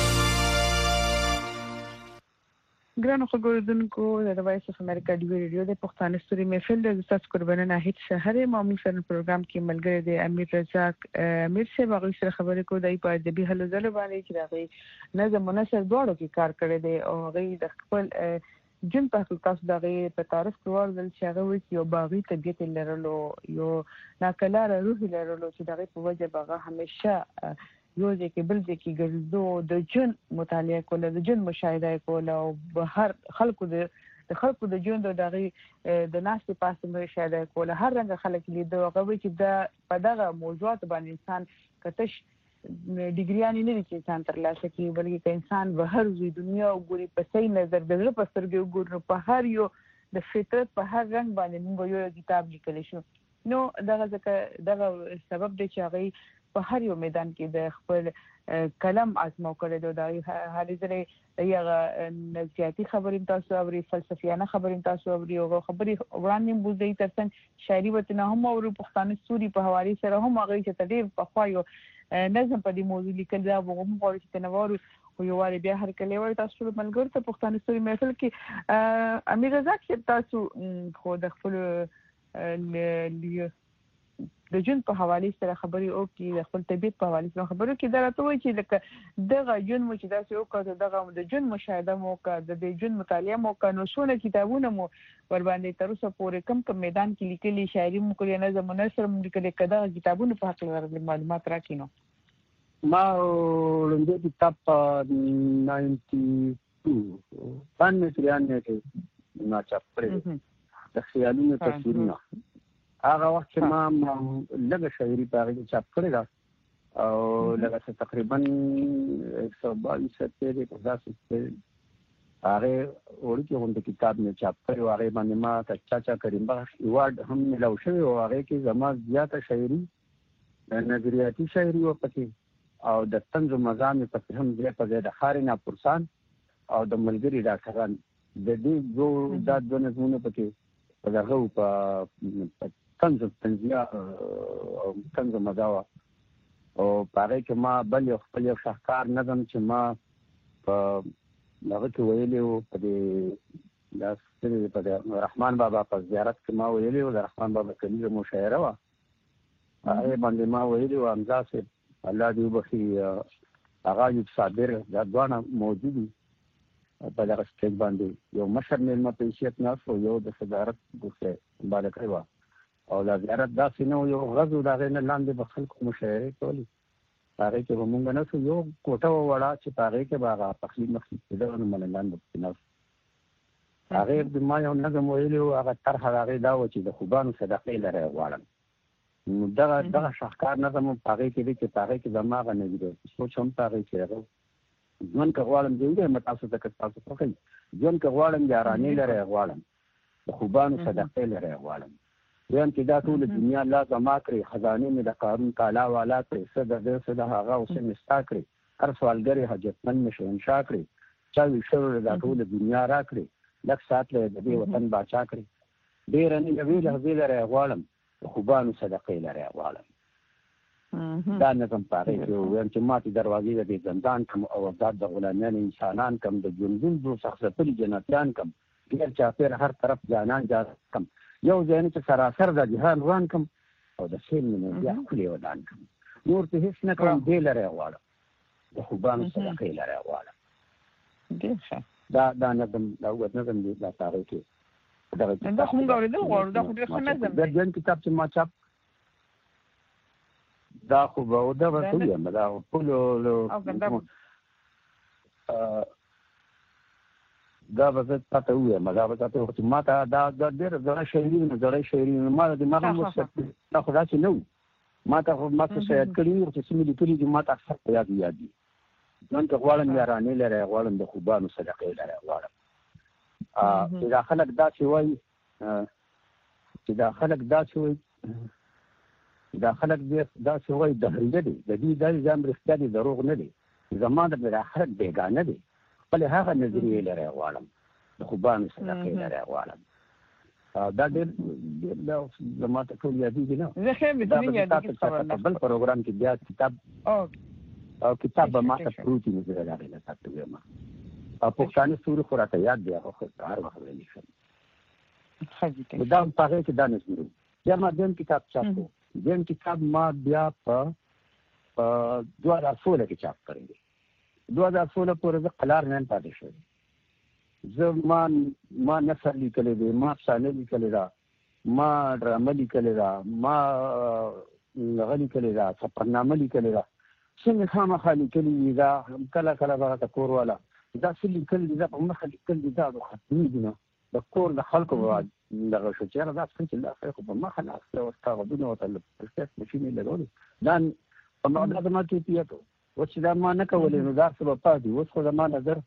ګرانو خبرونکو د وایس اف امریکا د ریډیو د پښتون ستوري محفل د تاسو قربانه نه هیڅ شهر معمول سره پروګرام کې ملګری دی امیر رزاق امیر سے باغی سره خبرې کو دی په د به هلو زله باندې چې راغی نظم مناسب دوړو کې کار کړی دی او غي د خپل جن په تاسو دغه په تعارف کول چې هغه وي یو باغی طبيعت لرلو یو ناکلار روح لرلو چې دغه په وجه باغه همیشه یو ځکه بل ځکه ګرځو د جن مطالعه کوله د جن مشاهده کوله او بهر خلکو د د خلکو د جون دغه د ناس په پاسه مشاهده کوله هر رنګ خلک لیدو غوي چې د په دغه موضوعات باندې انسان کتش ډیګریانی نه دي چې انسان تر لاسه کوي بلکې انسان بهر وی دنیا او ګوري په صحیح نظر د زړه په سترګو ګوري په هر یو د فطرت په هر رنګ باندې موږ یو کتاب لیکل شو نو دغه ځکه دغه سبب دی چې هغه په هر یو میدان کې د خپل کلم ازمو کړی دی د هر ځای یغه نظریاتي خبرې تاسو او فلسفیانه خبرې تاسو او خبرې وړاندې بوزي ترڅنګ شاعري وته هم او پښتانه ستوري په حواله سره هم هغه چې تدیر په خوایو نظم په دې موضوع لیکل دا وګم غواړي چې تنوار او یو واری بیا هر کله وای تاسو ملګر ته پښتانه ستوري محفل کې امیر رزاق چې تاسو خو د خپل د جون په حواله سره خبري او کې د خپل طبيعت په حواله سره خبرو کې درته وایي چې لکه دغه جون مو چې داسې وکړه دغه د جون مشاهده مو کا د جون مطالعه مو کا نو څونه کتابونه مو ور باندې تر اوسه پورې کم کم میدان کې لیکلي شاعري مو کړی نه زمونه سره مو لیکلي کدا کتابونه په حق لري معلومات راکینو ما ولندې کتاب ninety-two باندې تریانه کې ما چاپ کړی د خیالونو تصویرونه هغه وخت چې ما لږه شاعري په هغه کې چاپ کړې ده او لږه تقریبا एक सौ बाईस سپېره په داسې هغه اوري کې غونډه کتاب نه چاپ کړی او هغه باندې ما چاچا کریم بخش ایوارډ هم ملو شوی او هغه کې زما زیاته شاعري نظریاتي شاعري او پکې او د طنز او مزاح په هم ځای په ځای د خارینه پرسان او د ملګری ډاکټران د دې دوه د دوه نظمونو پکې په دغه په طنز تنزیه او طنز مزاح او پاره کې ما بل یو خپل یو شاهکار نظم چې ما په هغه کې ویلي او په دې لاس په رحمان بابا په زیارت کې ما ویلي او د رحمان بابا کلیزه مشاعره وا هغه باندې ما ویلي او امزا سے الله دې وبخي هغه یو صابر دا دوانه موجودي په دغه سټیج باندې یو مشر مېلمه په حیثیت نه او یو د صدارت دوسه باندې کړو او دا زیارت داسې نو یو غزو دا غنه لاندې په خلکو مشاعره کولی هغه کې موږ نه سو یو کوټه وړا چې هغه کې باغ تخلیق مخکې دغه نه لاندې نه هغه د ما یو نظم ویلو هغه طرح هغه دا و چې د خوبانو صدقې لري غواړم نو دا دغه شاهکار نظم هغه کې چې هغه کې دماغ نه دی سوچ هم هغه کې هغه ځون کغوالم دی متاسو ته تاسو ته کوي ځون کغوالم یارانه لري غواړم د خوبانو صدقې لري غواړم ځان کې دا ټول دنیا لا زما کړی خزانه مې د قارون تعالی والا کړی صد د صد هغه اوس مستا کړی هر سوالګری حاجتمن مې شو انشاء کړی چا وی شروع د ټول دنیا را کړی لک سات له دې وطن باچا کړی ډیر نه وی له دې لري غواړم خوبانو صدقې لري غواړم دا نظم پاره یو یم چې ماته دروازې د زندان کوم او آزاد د غلامیان انسانان کوم د جنون دو شخصیتي جنتیان کوم غیر چاپیر هر طرف جانان جا کوم یو ځین چې سراسر د جهان روان کوم او د سین نه بیا کلی ودان کوم نور ته هیڅ نه کوم دی لري غواړم د خوبانو صدقې لري غواړم دا دا نظم دا وګت نظم دی دا تاریخ کې دا دا خو موږ اورېدل غواړو دا خو ډېر ښه نظم دی د دې کتاب چې ما چاپ دا خو به دا به ټول یم دا ټول دا به تاسو وې ما دا به تاسو چې ما ته دا د ډېر زړه شاعري نه زړه شاعري ما د دماغ مو څه دا خو راځي نو ما ته خو ما څه شاید کړی او چې سمې لیکلي دي ما ته اکثر یاد یاد دي نن ته غواړم یارانه لري غواړم د خوبانو صدقې لري غواړم ا چې دا خلک دا چې وایي چې دا خلک دا چې وایي دا خلک دا چې وایي د هرې دي د دې د ځم رښتیا دي دروغ نه دي زمانه د آخرت بیگانه دي بل هغه نظریه لري غواړم د خوبانو صدقې لري غواړم دا ډېر دا زماته ټول یادې دي نه زه خیر دې یادې کې بل پروګرام کې بیا کتاب او کتاب به ما ته پروتي نه زړه راغلی تاسو وایم او پښتانه سوري خو راته یاد دی هغه هر وخت ویل شي دا په هغه کې دا نه زمرو بیا ما دیم کتاب چاپو دیم کتاب ما بیا په دوه هزار سولہ کې چاپ کړی دی دوه هزار سولہ پورې د قلار نن پاتې شو زه ما ما نثر لیکلی دی ما افسانه لیکلې ده ما ډرامه لیکلې ده ما هغه لیکلې ده سفرنامه لیکلې ده څنګه خامخا لیکلي دا کله کله به د کور والا دا څه لیکلي دا په مخه لیکلي دا د ختمي دي نه د کور د خلکو دغه شو چې دا څنګه چې دا خلکو په مخه نه اخلي او تاغدونه او تل پرسټ ماشینې لګولې دا په موضوع د ماته پیټو و چې دا ما نه کولې نو دا څه په پاتې اوس خو ما نظر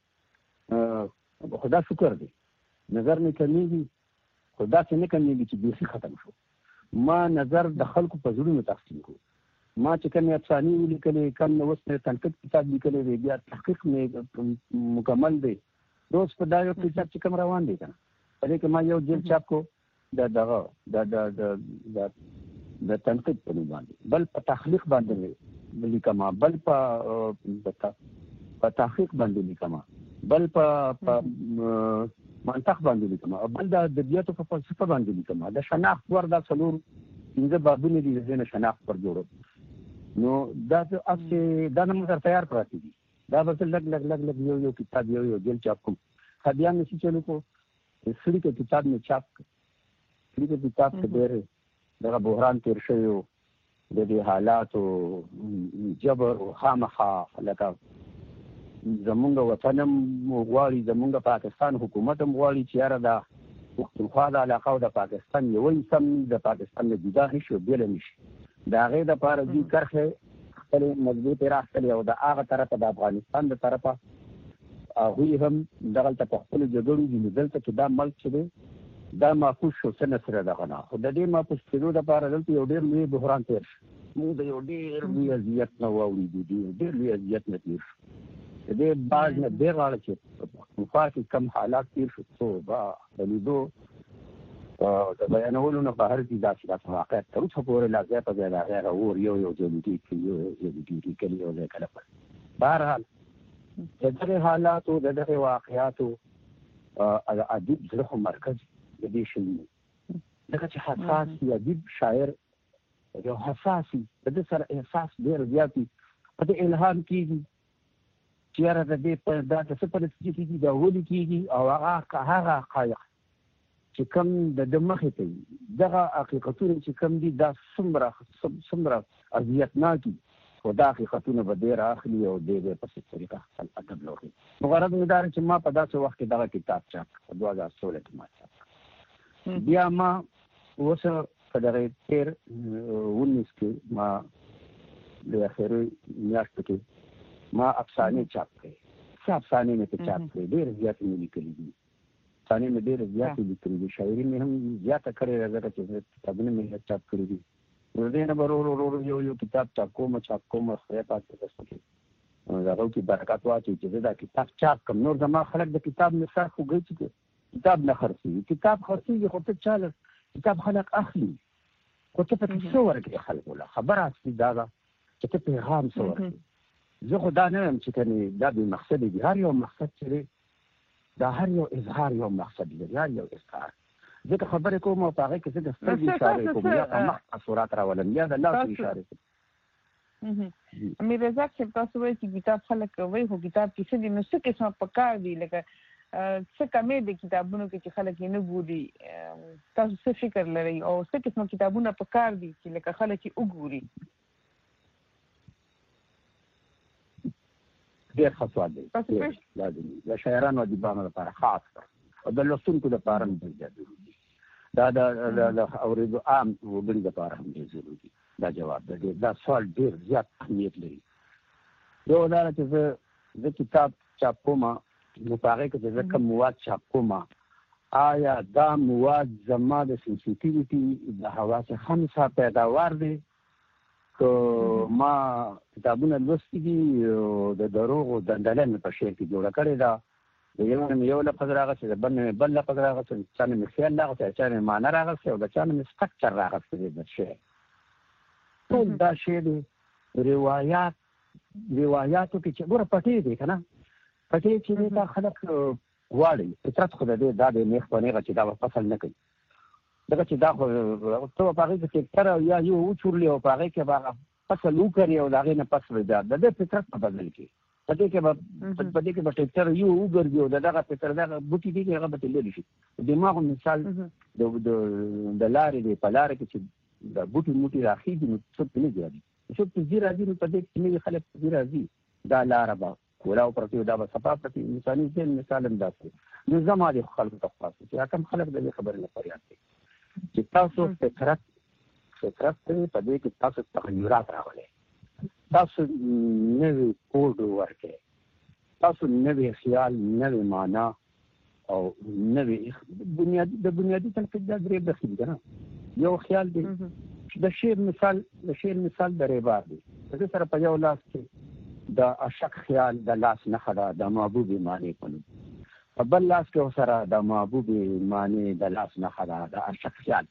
خدا شکر دی نظر نه کمیږي خدا څه نه کمیږي چې بیخي ختم شو ما نظر د خلکو په زړونو تقسیم کو ما چې کوم افسانې لیکلې کوم نو اوس تنقید کتاب لیکلې دی بیا تحقیق مې مکمل دی روز په دا یو کتاب چې کوم روان دی کنه په دې کې ما یو جلد چاپ کو دا دغه دا د د تنقید په باندې بل په تخلیق باندې لیکما بل په په تحقیق باندې لیکما بل په منطق باندې لیکما بل د ادبیاتو په فلسفه باندې لیکما د شناخت وردا څلور څنګه بابونه دي د نه شناخت پر جوړو نو دا چې دا نن سره تیار پراتی دي دا به لګ لګ لګ لګ یو یو کتاب یو یو جل چاپ کوم خدای مې چې چلو کو سړي کې کتاب مې چاپ سړي کې کتاب کې ډېر دا بحران تیر شوی د دې حالاتو جبر او خامخا لکه زمونږ وطنم غواړي زمونږ پاکستان حکومت هم غواړي چې یاره دا پښتونخوا د علاقه او د پاکستان یو سم د پاکستان نه جدا نشي او بیل نشي دا غي د پاره دي کرخه خپل مضبوط راځي او د هغه طرفه د افغانستان د طرفه هغه هم دغه په خپل جګړو دي دلته چې دا ملک چې دا معفوس شو سره سره دغه نه خو د دې معفوس کېدو لپاره دلته یو ډېر لوی بحران تیر شو موږ د یو ډېر لوی اذیت نه واورېدو دي ډېر لوی اذیت نه تیر شو د دې باز نه ډېر راځي چې مفاهیم کم حالات تیر شو څو با د لیدو د بیانولو نه بهر دي دا چې واقع تر اوسه پورې لا زیاته دی دا غیر اور یو یو جوړېږي چې یو یو جوړېږي کله یو ځای کله په بهرحال د دغه حالاتو د دغه واقعاتو ادب زړه مرکز د دې شي دغه چې حساس یا ادب شاعر یو حساسي د دې سره احساس ډېر زیاتی په دې الهام کېږي چې یاره د دې په دا څه په نتیجه کې دا ولي کېږي او هغه هغه حقایق چې کوم د مخې ته دغه حقیقتونه چې کوم دي دا څومره څومره اذیتناکي خو دا حقیقتونه به ډېر اخلي او ډېر په څه طریقه خپل ادب لوري نو غرض مې دا چې ما په داسې وخت کې دغه کتاب چاپ په دوه هزار سولہ کې ما چاپ بیا ما اوس په دغه تیر اونیس کې ما د اخري میاشتو کې ما افسانې چاپ کړې څه افسانې مې په چاپ کړې ډېر زیات مې لیکلي دي افسانې مې ډېر زیات لیکلي دي شاعري مې هم زیاته کړې ده چې کتابونه مې چاپ کړي دي نو دې نه ورو ورو یو یو کتاب چاپ کوم چاپ کوم خدای پاک دې وسکي دا غو کې برکات واچي چې دا کتاب چاپ کوم نور زما خلک د کتاب مثال خو ګي چې کتاب نه خرڅي کتاب خرڅي خو ته چاله کتاب خلک اخلي خو ته په څه ورګي خلک ولا خبره اصلي دا چې ته پیغام څه ورګي زه خو دا نه یم چې کني دا به مقصد دی هر یو مقصد چې دا هر یو اظهار یو مقصد دی هر یو اظهار ځکه خبرې کوم او هغه کې څه د سترګې اشاره کوم یا مخ صورت راولم یا د لاس اشاره کوم مې رضا چې تاسو وایي چې کتاب خلک وایي خو کتاب کې څه دي نو څه قسمه پکار دي لکه څه کمې د کتابونو کې چې خلک یې نه ګوري تاسو څه فکر لرئ او څه قسمه کتابونه پکار دي چې لکه خلک یې وګوري ډېر ښه سوال دی لازمي د شاعرانو ادیبانو لپاره خاص او د لوستونکو لپاره هم ډېر ضروري دا د اورېدو عام وګړي لپاره هم ډېر ضروري دا جواب دی دا سوال ډېر زیات اهمیت لري یو دا چې زه زه کتاب چاپ کوم نو په هغه کې چې زه کوم مواد چاپ کوم آیا دا مواد زما د سنسیټیویټي د حواس خمسه پیداوار دی که ما کتابونه لوستي دي د دروغ او دندلن په شعر کې جوړه کړې ده د یو نه یو لفظ راغلی د بل نه بل لفظ راغلی چې چا نه خیال راغلی چې چا نه معنا راغلی او د چا نه سټرکچر راغلی د شعر ټول دا شعر روایت روایتو کې چې ګوره پټې دي که نه پټې چې دا خلک غواړي فطرت خو د دې دا د نیخ په نیغه چې دا فصل نه کوي دغه چې دا خو ته په هغې کې ټیکټر او یا یو وچورلي او په هغې کې به فصل وکړي او د هغې نه پس به د د دې فطرت په بدل کې په دې کې به په دې کې به ټیکټر یو وګرځي او د دغه فطر دغه بوټي دي هغه به لرې شي دماغ مثال د د لارې دی په لارې کې چې د بوټي موټي راخېږي نو څوک نه ځي څوک چې ځي راځي نو په دې کې نوي خلک ځي راځي دا لاره به کولاو پرتی دا به صفا پرتی انساني ذهن مثال هم داسې نو زما د خلکو ته خاص چې کوم خلک د دې خبرې نه فریاد کوي چې تاسو فطرت فطرت په دې کې تاسو تغیرات راولئ تاسو نوی کوډ ورکړئ تاسو نوی خیال نوی معنا او نوی بنیادی د بنیادی تنقید دا درې برخې دي نه یو خیال دی د شعر مثال د شعر مثال د ریبار دی د سره په یو لاس کې د اشک خیال د لاس نښه ده د محبوب معنی په نوم په بل لاس کې سره د محبوب معنی د لاس نښه ده د اشک خیال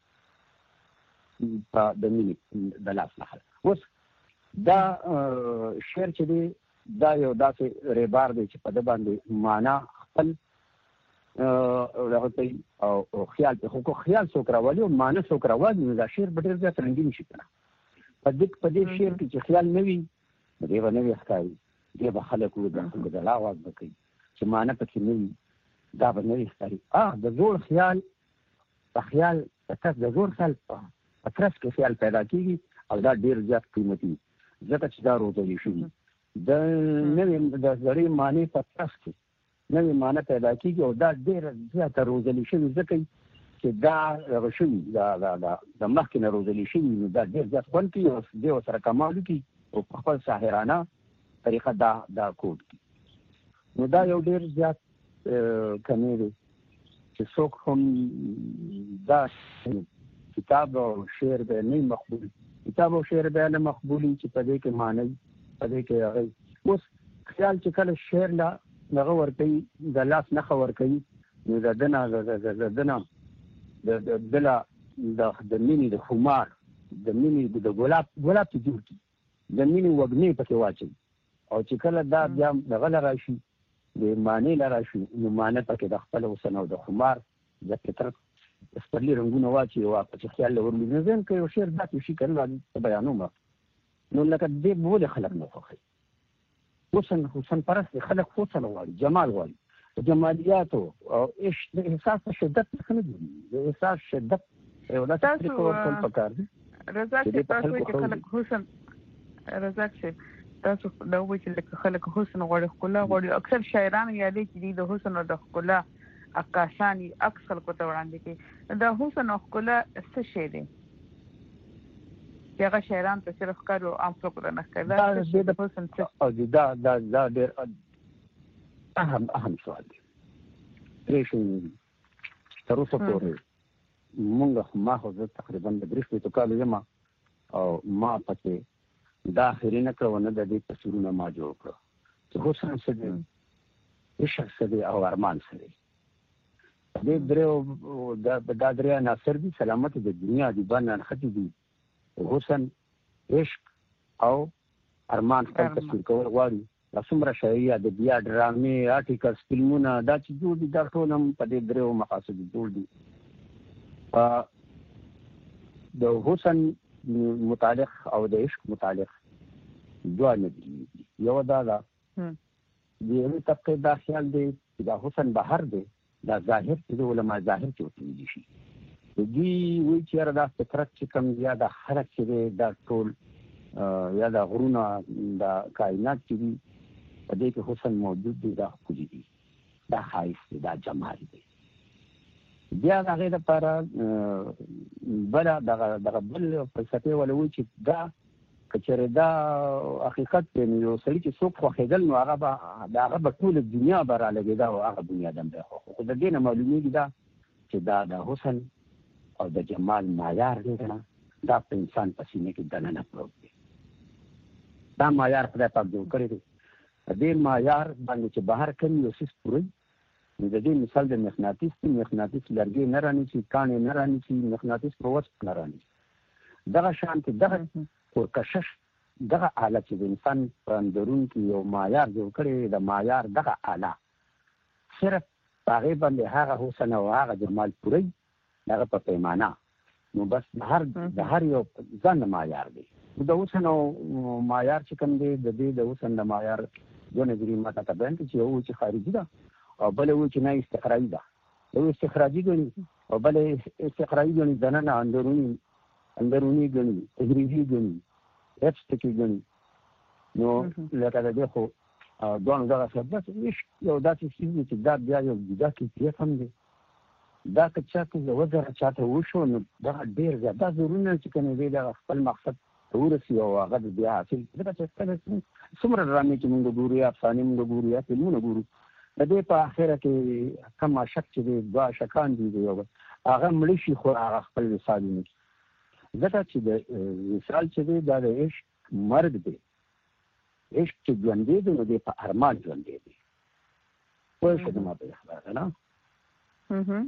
په د مینې د لاس نښه ده اوس دا شعر چې دی دا یو داسې ریبار دی چې په ده باندې معنا خپل هغه کوي او خیال په خو خیال څوک راولي او معنی څوک راولي دا شعر به ډېر زیات رنګین شي کنه. په دې په دې شعر کې چې خیال نه وي دې به نه وي ښکاري، دې به خلک وګوري د لا आवाज وکړي چې معنی پکې نه وي دا به نه وي ښکاري. اه د زوړ خیال په خیال تاسو د زوړ خیال په ترڅ کې خیال پیدا کیږي او دا ډېر زیات قیمتي ځکه چې دا روزلي شوي د نوې د زړې معنی په ترڅ کې نوې معنی پیدا کیږي او دا ډېر زیات روزلي شوي ځکه چې دا غشوي دا دا د مخکې نه روزلي شوي نو دا ډېر زیات خوند کوي او دې سره کمال کوي او په خپل ساحرانه طریقه دا دا کوډ کوي. نو دا یو ډېر زیات کمی دی چې څوک هم دا کتاب او شعر به نه مقبول کتاب او شعر به نه مقبولي چې په دې کې معنی په دې کې هغه اوس خیال چې کله شعر لا دغه ورکوي د لاس نښه ورکوي نو د دنه د دنه د بلا د مینې د خمار د مینې د ګلاب ګلاب ته جوړ کړي د مینې وږمې پکې واچوي او چې کله دا بیا دغه له راشي د معنی له راشي نو معنی پکې د خپل حسن او د خمار د فطرت خپلې رنګونه واچي او په خیال له ورلي نه ځین کوي او شعر داسې شي کړل بیانومه نو لکه دې بوله خلک نه خوښي. حسن حسن پرست خلک حسن غواړي، جمال غواړي، جمالیات او عشق د احساس شدت څخه نه دي د احساس شدت یو د تاسو په پکار دي. رضا چې تاسو کې خلک حسن رضا چې تاسو دا وایي چې خلک حسن غواړي ښکلا غواړي اکثر شاعران یادې چې د حسن او د ښکلا عکاسانی عکس خلکو ته وړاندې کوي. دا حسن او ښکلا څه شی دی چې هغه شاعران ته صرف کارو عام څوک نه کوي؟ دا د حسن څه دا دا دا ډېر اهم اهم سوال دی. پرېښو تر اوسه پورې مونږ ما خو زه تقریبا د درې شپېتو کالو یم او ما پکې دا اخري نه کړه نه د دې تصویرونه ما جوړ کړه چې حسن څه دی، عشق څه دی او ارمان څه دی. دې درې دا درې عناصر دي سلامت د دنیا دي باندې نښتي دي حسن عشق او ارمان خپل تصویر کول غواړي. دا څومره شاعري ادبي ډرامې آرټیکلز فلمونه دا چې جوړ دي دا ټول هم په دې درېو مقاصد جوړ دي. د حسن متعلق او د عشق متعلق دوه نه دي. یو دا دا د یوې طبقې دا خیال دی چې دا حسن بهر دی دا ظاهر چې د علما ظاهر کې وتلی شي دوی وایي چې دا فطرت چې کوم یا د خلق چې دی دا ټول یا د غرونه د کائنات چې دي په دې کې حسن موجود دی دا ښکلي دي دا ښایست دی دا جمال دی. بیا د هغې دپاره بله دغه دغه بل فلسفې والا وایي چې دا که چېرې دا حقیقت دی نو یو سړي چې څوک خوښېدل نو هغه به د هغه به ټوله دنیا به رالګېده او هغه بنیاد هم به یې خوښ. خو د دې نه معلومېږي دا چې دا د حسن او د جمال معیار دی که نه دا په انسان په سینې کې دننه پروت دی. دا معیار خدای پاک جوړ کړی دی. د دې معیار باندې چې بهر کوم یو څیز پوره نو د دې مثال د مقناطیس دی. مقناطیس لرګی نه رانیسي، کاڼې نه رانیسي، مقناطیس په وسط نه رانیسي. دغه شانتې دغه پرکشش دغه آله چې د انسان په اندرون کې یو معیار جوړ کړی د معیار دغه آله صرف په هغې باندې هغه حسن او هغه جمال پوره هغه په پیمانه نو بس د هر د هر یو ځان معیار دی. د حسن او معیار چې کوم دی د دې د حسن د معیار دوه نظریې ما ته بیان کړي چې یو چې خارجي ده او بل وایي چې نه استخراجي ده. یو استخراجي ګڼي او بل استخراجي ګڼي دننه اندروني اندروني ګڼي تجریدي ګڼي هېڅ ټکي ګڼي نو لکه د دې خو دوانو دغه سره بس عشق یو داسې څیز دی چې دا بیا یو جدا کیفیت هم دی. دا که چاته د وزره چاته وشو نو دغه ډېر زیات دا ضروري نه چې کوم دی دغه خپل مقصد ته ورسي او هغه د بیا حاصل ځکه چې کله څومره ډرامې چې موږ ګورو یا افسانې موږ ګورو یا فلمونه ګورو د دې په اخره کې کوم اشک چې دی دوه اشکان دي یو هغه مړه شي خو هغه خپل مثال نه ځکه چې د مثال چې دی دا د عشق مرګ دی. عشق چې ژوندی دی نو دی په ارمان ژوندی دی. پوه شو زما په خبره نه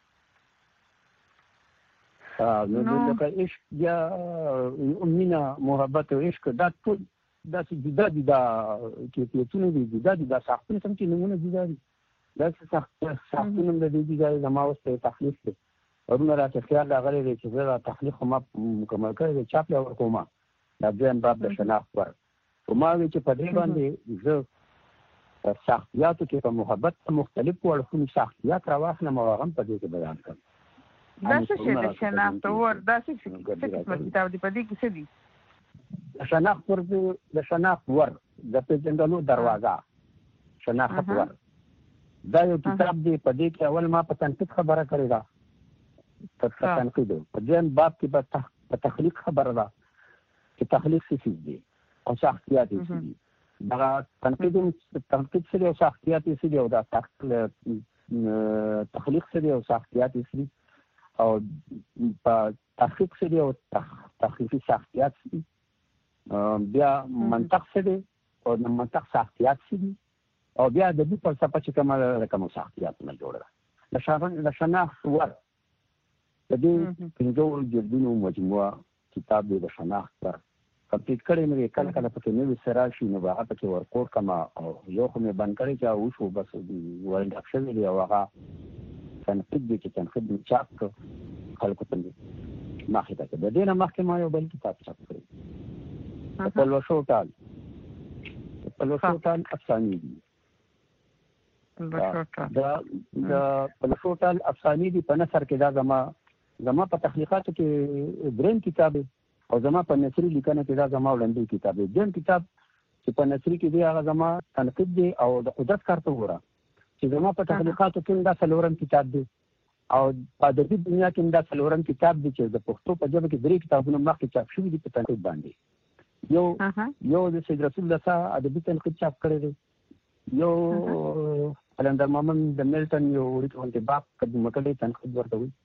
نو دغه عشق یا مینه محبت او عشق دا ټول داسې جدا دي دا کیفیتونه دي جدا دي دا ساختونه سم چې نمونه جدا دي دا څه سختونه د دې ځای زما اوس ته تخلیص دی ورونه راته خیال راغلی دی چې زه تخلیص ما مکمل کړی چاپ یا ورکوم دا دویم باب د شناخت ور او ما وی چې په دې باندې زه شخصیاتو کې په محبت مختلف وړخونو شخصیات راواخلم او هغه په دې کې بیان کړم. دا څه شی د شناخت ور دا څه څه کتاب دی په دې کې څه دي؟ شناخت ور د شناخت ور د پیژندلو دروازه شناخت ور دا یو کتاب دی په دې کې اول ما په تنقید خبره کړې ده په تنقید په دې باب کې په تخلیق خبره ده چې تخلیق څه دي او شخصیت څه دي دا تنقید تنقید څه دی او شخصیت څه دي او دا تخلیق څه دی او شخصیت څه دي او په تحقیق څه دی او تخلیقي شخصیت څه دي بیا منطق څه دی او د منطق شخصیت څه دي او بیا د دې فلسفه چې کومه رقم شخصیت نه جوړه د شارن د شناخت ور د دې پنځو جلدونو مجموعه کتاب دی د شناخت ور کمپلیټ کړی مې کله کله پکې نوې سره شي نو هغه پکې ورکوټ کما او یو خو مې بند کړی چې او شو بس وایي اکشن دی او هغه تنقید دی چې تنقید مې چاپ کړ خلکو ته مخې ته د دې نه مخکې ما یو بل کتاب چاپ کړی پلوشو ټال پلوشو ټال افسانې دي دا د پلوشو ټال افسانې دي په نثر کې دا زما زما په تخلیقاتو کې دریم کتاب او زما په نثري لیکنه کې دا زما وړاندې کتاب دی دریم کتاب چې په نثري کې دی هغه زما تنقید دی او د قدرت کار ته وګوره چې زما په تخلیقاتو کې دا څلورم کتاب دی او په ادبي دنیا کې دا څلورم کتاب دی چې د پښتو په ژبه کې درې کتابونه مخکې چاپ شوي دي په تنقید باندې یو یو د سید رسول الله صاحب ادبي تنقید چاپ کړی دی یو قلندر محمد د ملټن یو ورته باب قدمه کړی تنقید ورته وي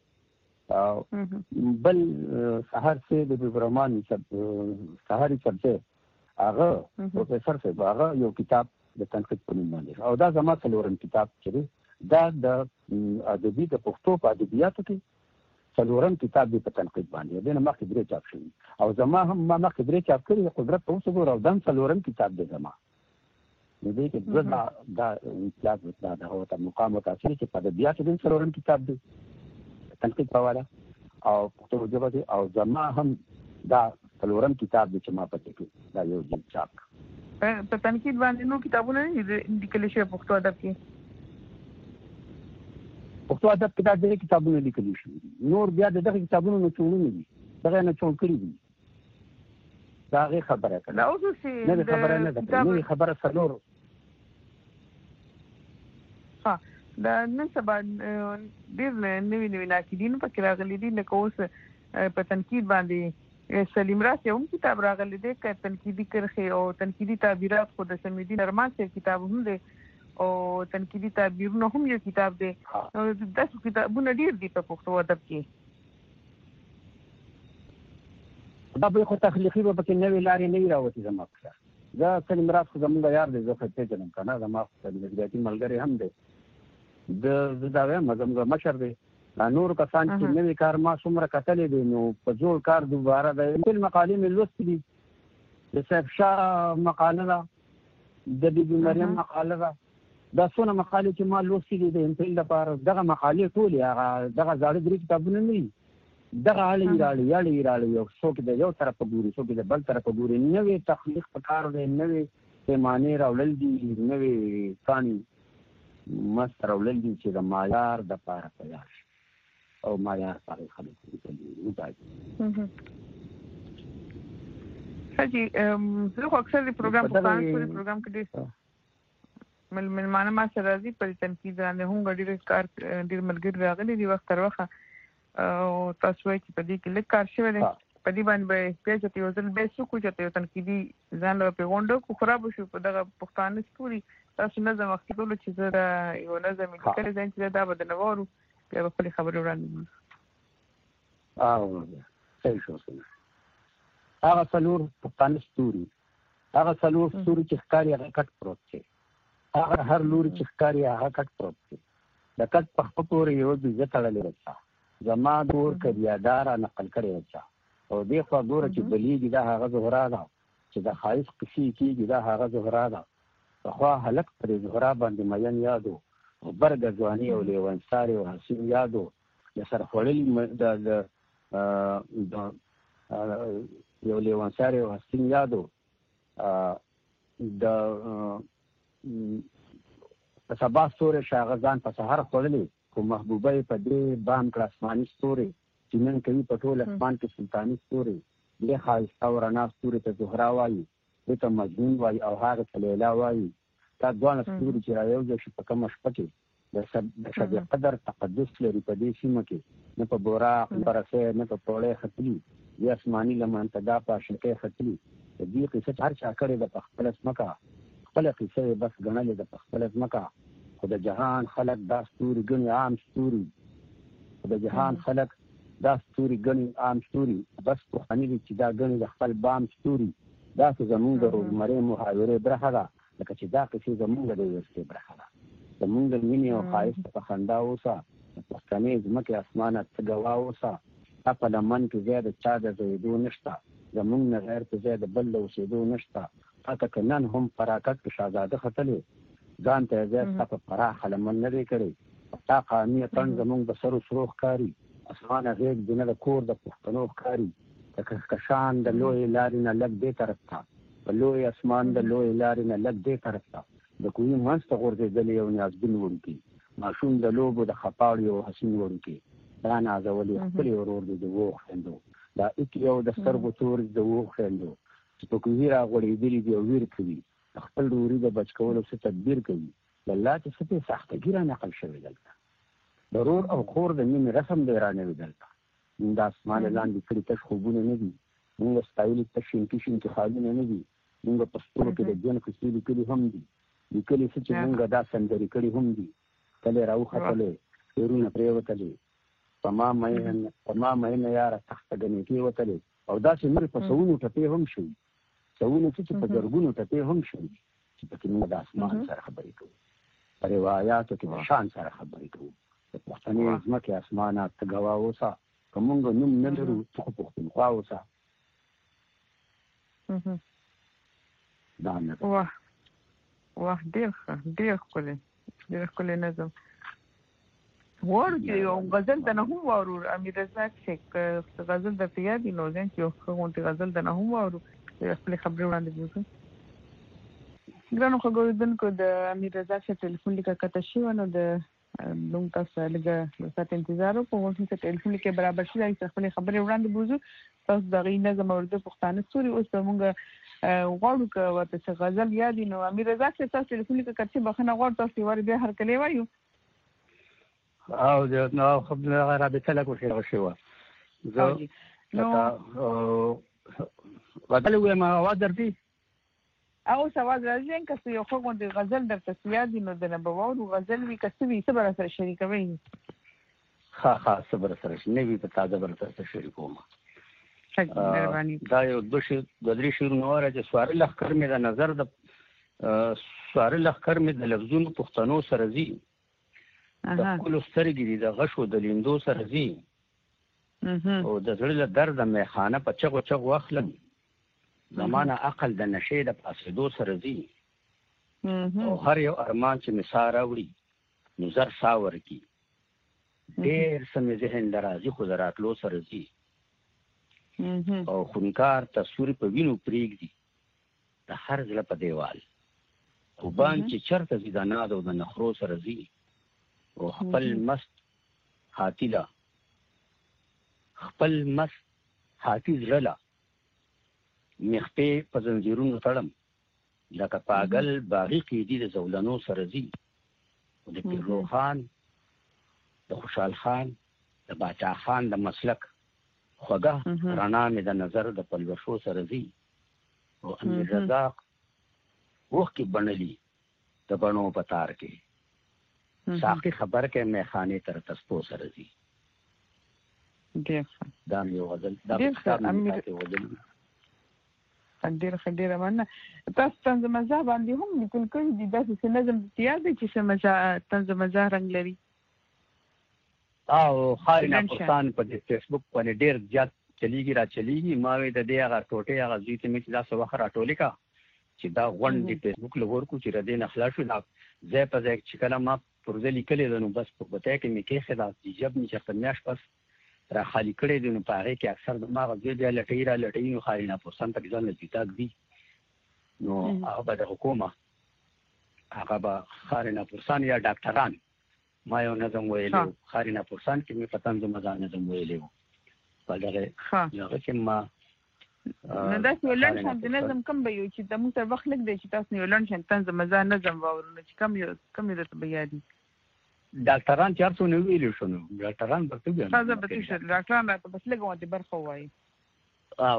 بل سحر سے د برمان سحری چرچه هغه پروفیسور صاحب هغه یو کتاب د تنقید په نوم باندې او دا زما څلورم کتاب چې دا د ادبي د پښتو په ادبیاتو کې څلورم کتاب دی په تنقید باندې دا نه مخکې درې چاپ شوي او زما هم ما مخکې درې چاپ کړي قدرت په اوسه ګوره او دا څلورم کتاب دی زما نو دې کې دوه دا امتیاز دا د مقام او تاثیر چې په ادبیاتو کې څلورم کتاب دی تنقید په والا او پښتو ژبه کې او زما هم دا څلورم کتاب دی چې ما پته کې دا یو جلد چاپ په تنقید باندې نو کتابونه لیکل شوي پښتو ادب کې پښتو ادب کې دا ډېر کتابونه لیکل شوي نور بیا دغه کتابونو نه ټولونه دي دغه نه ټول کړي دي دا غي خبره کړه دا اوس چې نه خبره نه ده نو خبره سلور ها دا نن سبا ډېر نوي نوي ناقدین پکې راغلي دي لکه اوس په تنقید باندې سلیم راس یو کتاب راغلی دی که تنقیدي کرښې او تنقیدي تعبیرات خو د سمیدین ارمان صاحب کتاب هم دی او تنقیدي تعبیرونه هم یو کتاب دی داسې کتابونه ډېر دي په پښتو ادب کې دا به خو تخلیقي به پکې نوې لارې نه راوځي زما په دا سلیم راس خو زموږ یار دی زه خو پیژنم که نه زما ادبیاتي ملګری هم دی د دا وایم زموږ مشر دی نور کسان چې نوې کار ما څومره کتلې دي نو په جوړ کار دوباره د بل مقالې مې لوستې دي د صاحب شاه مقاله ده د بیبي مریم مقاله ده دا څونه مقالې چې ما لوستې دي د امپیل لپاره دغه مقالې ټولې هغه دغه زاړه درې کتابونه نه دي دغه اړې راړې اړې راړې یو څوک د یو طرفه ګوري څوک د بل طرفه ګوري نوې تخلیق په کار دی نوې پیمانې راوړل دي نوې کاني مست راولل دي چې د معیار د پاره تیار شي او معیار پاره خلک دي وځي حاجی زه خو اکثر د پروګرام په پاڼه پورې پروګرام کې دي مل ملمانه ما سره راځي په تنقید باندې هم ډېر کار ډېر ملګری راغلي دي وخت تر وخت او تاسو یې چې په دې کې لیک کار شوی دی په دې باندې به پیاجته یو ځل به څوک چې تنقیدي ځان له پیغونډو کو خراب شو په دغه پښتانه ستوري تاسو نظم وخت ټول چې زه یو نظم کړی ځین چې دا به د نوورو بیا په خپل خبرو وړاندې او صحیح شو سره هغه څلور پښتانه ستوري هغه څلور ستوري چې ښکاري هغه کټ پروت دی هغه هر لوري چې ښکاري هغه کټ پروت دی د کټ په خپل پورې یو د عزت تړلې راځه زما دور کریادار نقل کړی راځه او دې خو ګوره چې بلیږي دا هغه زهرا ده چې د خایس قصې کېږي دا هغه زهرا ده خو هلک پر زهرا باندې مین یادو برګ ځواني او لیوانساري او حسین یادو د سرخوړل د د یو لیوانساري او حسین یادو د سبا ستوري شاغزان په سحر خړلې خو محبوبه په دې بام کړ اسماني ستوري چې نن کوي په ټول اسمان کې سلطاني ستوري دې خالص او رڼا ستوري ته زهرا وایي دې ته مجنون وایي او هغه ته لیلا وایي دا دوه ستوري چې رايوځي شي په کوم شپه کې د شب قدر تقدس لري په دې سیمه کې نه په بوراق نه پرسه نه په پوره خطلی دې اسماني لمن تدا په شکه خطلی دې قصه هر چا کړې د خپل اسمکا خپل قصه بس غنلې د خپل اسمکا خو د جهان خلق دا ستوري ګڼي عام ستوري خو د جهان خلق دا ستوري ګڼي عام ستوري بس په خني چې دا ګڼي د خپل بام ستوري دا څه زمونږ د روزمره محاورې برخه ده لکه چې دا قصه زمونږ د ورسته برخه ده زمونږ د مینې او خایست په خندا اوسه پښتنې زمکه اسمانه تګوا اوسه په لمن کې زیاده چا د زیدو نشته زمونږ نه غیر په زیاده بل اوسېدو نشته اته کنن هم فراقت کې شاهزاده خطلې ځان ته زیات په فراخ لمن نه کړي تا قانوني تن زمونږ د سر سروخ کاری اسمانه غېږ دنه د کور د پښتنو کاری د کشکشان د لوی لارې نه لګ دې طرف ته په لوی اسمان د لوی لارې نه لګ دې طرف ته د کوی منځ ته غورځېدلې یو نیازبین وړوکی ماشوم د لوبو د خپاړ یو حسین وړوکی دا نازولې خپل ورور د وو خندو دا اک یو د سترګو تور د وو خندو چې په کوی را غړېدلې دی ویر کوي خپل ورور د بچکولو څخه تدبیر کوي الله چې څه سختګیره نقل شوی دلته ضرور او خور د مين رسم دی رانه دلته د اسمان لاندې کړي تش خوبونه نه دي موږ ستایل ته شینکی شینکی خالونه نه دي موږ په ستورو کې د جن کسي لیکلي هم دي لیکلي چې موږ دا سندري کړي هم دي کله راو خپلې ورونه پریوتلې پما مې پما مې نه یار تخت غني کې وتلې او دا چې موږ په سونو ټپې هم شو سونو چې په درګونو ټپې هم شو چې په موږ د اسمان سره خبرې کوو په روایتو کې شان سره خبرې کوو په پښتني ځمکه اسمانات تګوا اوسه کومګ نوم نه لرو څه پښتونخوا اوسه دا نه واه واه ډېر ښه ډېر ښکلی ډېر ښکلی نظم وارو چې یو غزل د نه هم وارو امیر رضا چې غزل د پیادي نو ځین چې یو غونټي غزل د نه هم وارو خپل خبرې وړاندې وکړو ګرانو خبرودونکو د امیر رضا چې ټلیفون لیکه کته شو نو د لږ تاسو لږه سات انتظار وکړو چې ټلیفون لیکه برابر شي چې خپل خبرې وړاندې وکړو تاسو دغه نظم اورده پښتانه ستوري اوس موږ غواړو که ورته څه غزل یاد نو امیر رضا چې تاسو ټلیفون لیکه کته بخنه غواړو تاسو ور به هر کله وایو او نو خپل رابطه لا کوشش وشو زه نو غزل ما اواز درتي او سواز راځي که یو خو غوند غزل درته یاد نو د نبوو غزل وی کسبي صبر سره شریکوي ها ها صبر سره نوی په تازه بر سره شریکوم مهرباني دا یو د شي د درې شهر نو راځي سوار لخر مې د نظر د سوار لخر مې د لفظونو پښتنو سره زی د کول سترګې د غشو د لیندو سره زی او د زړه درد مې خانه په چغو چغو اخلم زمانه عقل د نشې د پاسېدو سره زی او هر یو ارمان چې مثال راوړي نو زر ساور کی ډېر سم ذهن درازي خو دراتلو سره زی او خونکار تصویر په وینو پریږدي د هر ځل په دیوال او باندې چرته زی د نادو د نخرو سره زی او خپل مست حاتیلا خپل مست حاتی زړه مخته په زنجیرونو تړم لکه پاگل باغی قیدی د زولانو سره زی د پیرو خان د خوشحال خان د باچا خان د مسلک خوګه رڼا مې د نظر د پلوشو سره زی او امیر رضا وخت بنلی د بڼو پتار کې ساقي خبر کې مې خانه تر تسپو سره زی ډېر دا یو غزل دا امیر غزل ډېر ډېر مننه تاسو تنظ مزه باندې هم لیکل کړي دي داسې نظم تیار دي چې مزه تنظ مزه رنگ لري او خارنا پاکستان په فیسبوک باندې ډېر زیات چلیږي را چلیږي ما وې د دې هغه ټوټه هغه زیات مې چې تاسو وخت راټولې کا چې دا غونډې په فیسبوک لور کو چې ردین اخلاص شو دا زه په ځای چې کله ما پروژه لیکلې ده نو بس په بته کې مې کې خلاص دي جب مې چې پنځه پس را خالی کړې دي نو په هغه کې اکثر د ما غوډه دی لټې را لټې نو خالي نه پرسنت کې ځان لږی تاګ دي نو هغه د حکومت هغه به خارنه پرسان یا ډاکټران ما یو نظم ویلو خارنه پرسان کې مې پتن زما ځان نظم ویلو په دغه هغه چې ما نو دا چې ولن شم د نظم کم به یو چې د موږ تر وخت لګ دی چې تاسو نه ولن شم تنظیم مزه نظم واورونه چې کم یو کم یو ته بیادي ډاکټران چارڅو نه ویلو شنو ډاکټران برته بیا تاسو به تاسو ډاکټران راته بس لګو دې برخه وایي او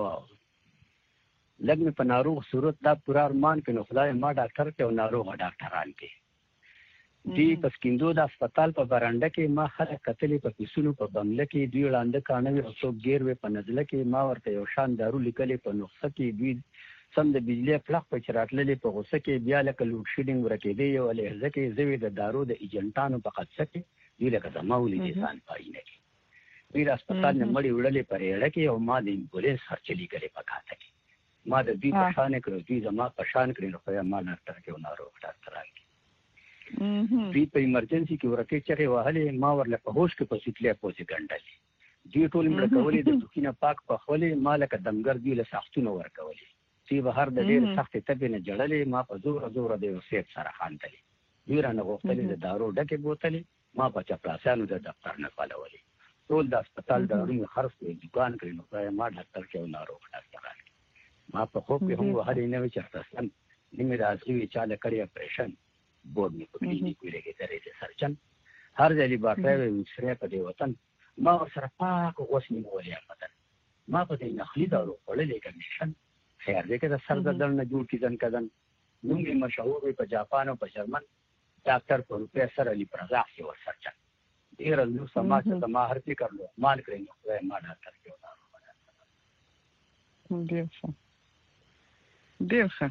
لګ په ناروغ صورت دا پورا ارمان کې نو خدای ما ډاکټر کې او ناروغ ډاکټران کې دی په سکیندو د هسپتال په برانډه کې ما خلک کتلې په پیسونو په بنگله کې دی وړاندې کانوي او څوک ګیر وې په نزله کې ما ورته یو شان دارو لیکلې په نسخه کې دوی سم د بجلی پلخ په چراتلې په غوسه کې بیا لکه لوډ شیډینګ ورکېدی او لهجه کې زوی د دارو د ایجنټانو په قصه کې دی لکه زماولې دي ځان پاینه کې ویر هسپتال نه مړی وړلې پرې اړه کې او ما د پولیس خرچلي کړې په کاته کې ما د دې په شان کړو دې زما په شان کړې نو ما ډاکټر کې ونارو ډاکټران کې دوی په ایمرجنسي کې ورته چغې وهلې ما ورله په هوش کې په سیټلې پوزي ګنډلې دوی ټول مړ کولې د سکینه پاک په خولې مالک دمګر دی له سختونو ورکولې چې بهر د ډېر سخت تبې نه جړلې ما په زور زور د وسیت سره خاندلې دوی رانه غوښتلې د دارو ډکه بوتلې ما په چپلاسانو د دفتر نه فالولې ټول د هسپتال د رومي خرڅ په دکان کې نو ما ډاکټر کې ونارو ډاکټران ما په خوب کې هم وهلې نه وي چرته سم نیمه راځي چاله کړی اپریشن بورډ می په کلینیک کې لګې درې سرچن هر ځلې باټه وي سره په دی وطن ما سره پاک غوښنی مولیا پتن ما په دې نخلي دارو وړلې کنډیشن خیر دې کې د سر دردن نه جوړ کیدن کدن نوم یې مشهور په جاپان او په جرمن ډاکټر پروفیسور علي پرزاق یې ورسرچن ډیر نو سماج ته ما هر څه کړو مان کړی نو ما ډاکټر کې ودارو ډیر ښه ډیر ښه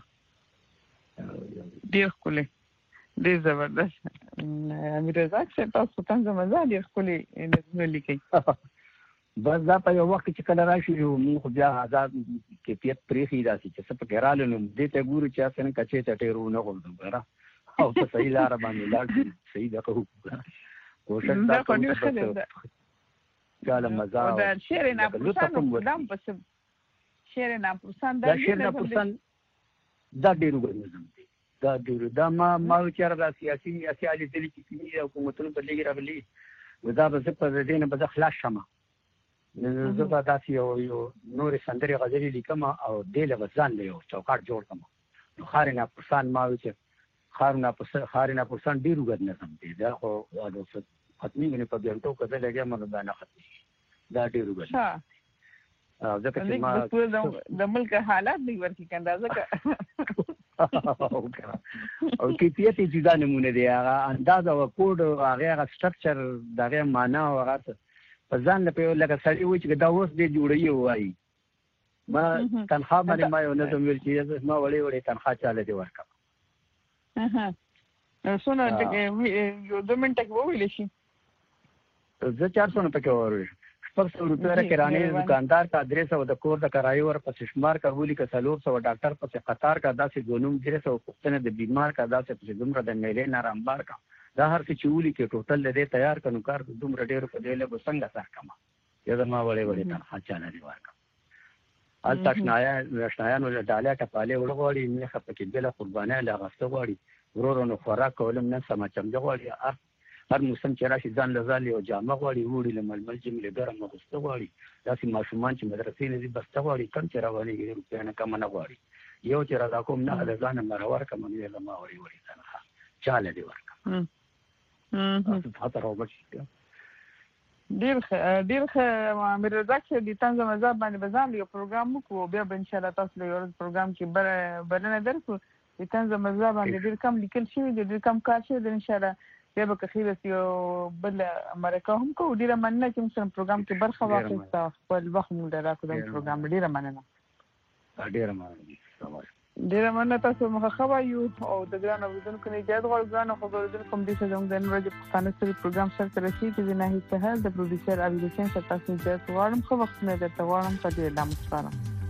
ډیر کوله ډیر زبردست امیر رزاق چې تاسو څنګه مزه ډیر خولي نظم لیکي بس دا په یو وخت چې کله راشي یو موږ بیا آزاد کیفیت پریخي راشي چې څه پکې رالو دې ته ګورو چې څنګه کچې ته ټیرو نه غوړم غره او په صحیح لار باندې لاړ صحیح دا کوو کوشش دا کوي چې مزه دا شعر نه پرسان دم پس شعر نه پرسان دا شعر نه پرسان دا ډیرو نظم دی دا ډیرو دا ما ما چې را سیاسي سیاسي دلی کې حکومتونو په لګي راغلي ودا به په دې نه به خلاص شمه زه به داسې یو یو نورې سندرې غزلې لیکم او دې له ځان له یو چوکاټ جوړ کړم نو خارنه پرسان ما چې خارنه پرسان خارنه پرسان ډیر وګد نظم دی دا خو د ختمي غني په ګنټو کې لګیا مګ دا نه ختمي دا ډیر وګد او ځکه چې ما د ملک حالات دی ورکی کنده ځکه او کیفیت جدا نمونه دی هغه انداز او کوډ هغه سټرکچر دغه معنا او هغه په ځان له په لکه سړی و چې دا اوس دې جوړي وایي ما تنخواه باندې ما یو نظم ویل چې ما وړي وړي تنخواه چاله دی ورکړه اها سونه یو دوه منټه کې وویل شي زه چار سو نه پکې وره پر سو روپیا کرانه دکاندار کا ادرس او د کور د کرایو ور پس شمار کا ویلي کا سلور سو ډاکټر پس قطار کا داسې ګونوم ډیره سو پښتنه د بیمار کا داسې پس دومره د میلې نارامبار کا دا هر څه چولي کې ټوټل دې تیار کنو کار دومره ډیره په دې له څنګه سره کما یذ ما وړي وړي تنخواه چاله دی ورکا ال تشنایا رشنایا نو ډاله ټپاله وړغوړي نه خپل کې بل قربانه لا غسته غوړي ورور نو خوراک کولم نه سم چم غوړي هر موسم چې راشي ځان لزالي او جامه غوړي وړي لململ چې مل ګرم غسته غوړي داسې ماشومان چې مدرسې نه دي بس غوړي کم چې رواني روپیا نه کم نه غوړي یو چې را کوم نه د ځان مرور کم نه لما وړي وړي تنخواه چاله دی ورکا تاسو ته راوځي ډیر ډیر امیر رزاق چې د تنظیم مذهب باندې بزام یو پروګرام وکړو بیا به ان شاء الله تاسو له یو پروګرام کې بلنه درکو د تنظیم مذهب باندې ډیر کم لیکل شوی دی ډیر کم کار شوی دی ان شاء الله بیا به کخیله یو بل امریکا هم کو ډیر مننه چې موږ پروګرام کې برخه واخیسته خپل وخت موږ راکو د پروګرام ډیر مننه ډیر مننه ډیر مننه تاسو مخه خوا یو او د ګران اوریدونکو نه اجازه غواړم خو اوریدونکو کوم دي چې زموږ د نړۍ په پښتانه پروګرام سره ترسي چې نه هیڅ هل د پروډوسر ابي حسین تاسو اجازه غواړم خو وخت نه درته غواړم په دې لامل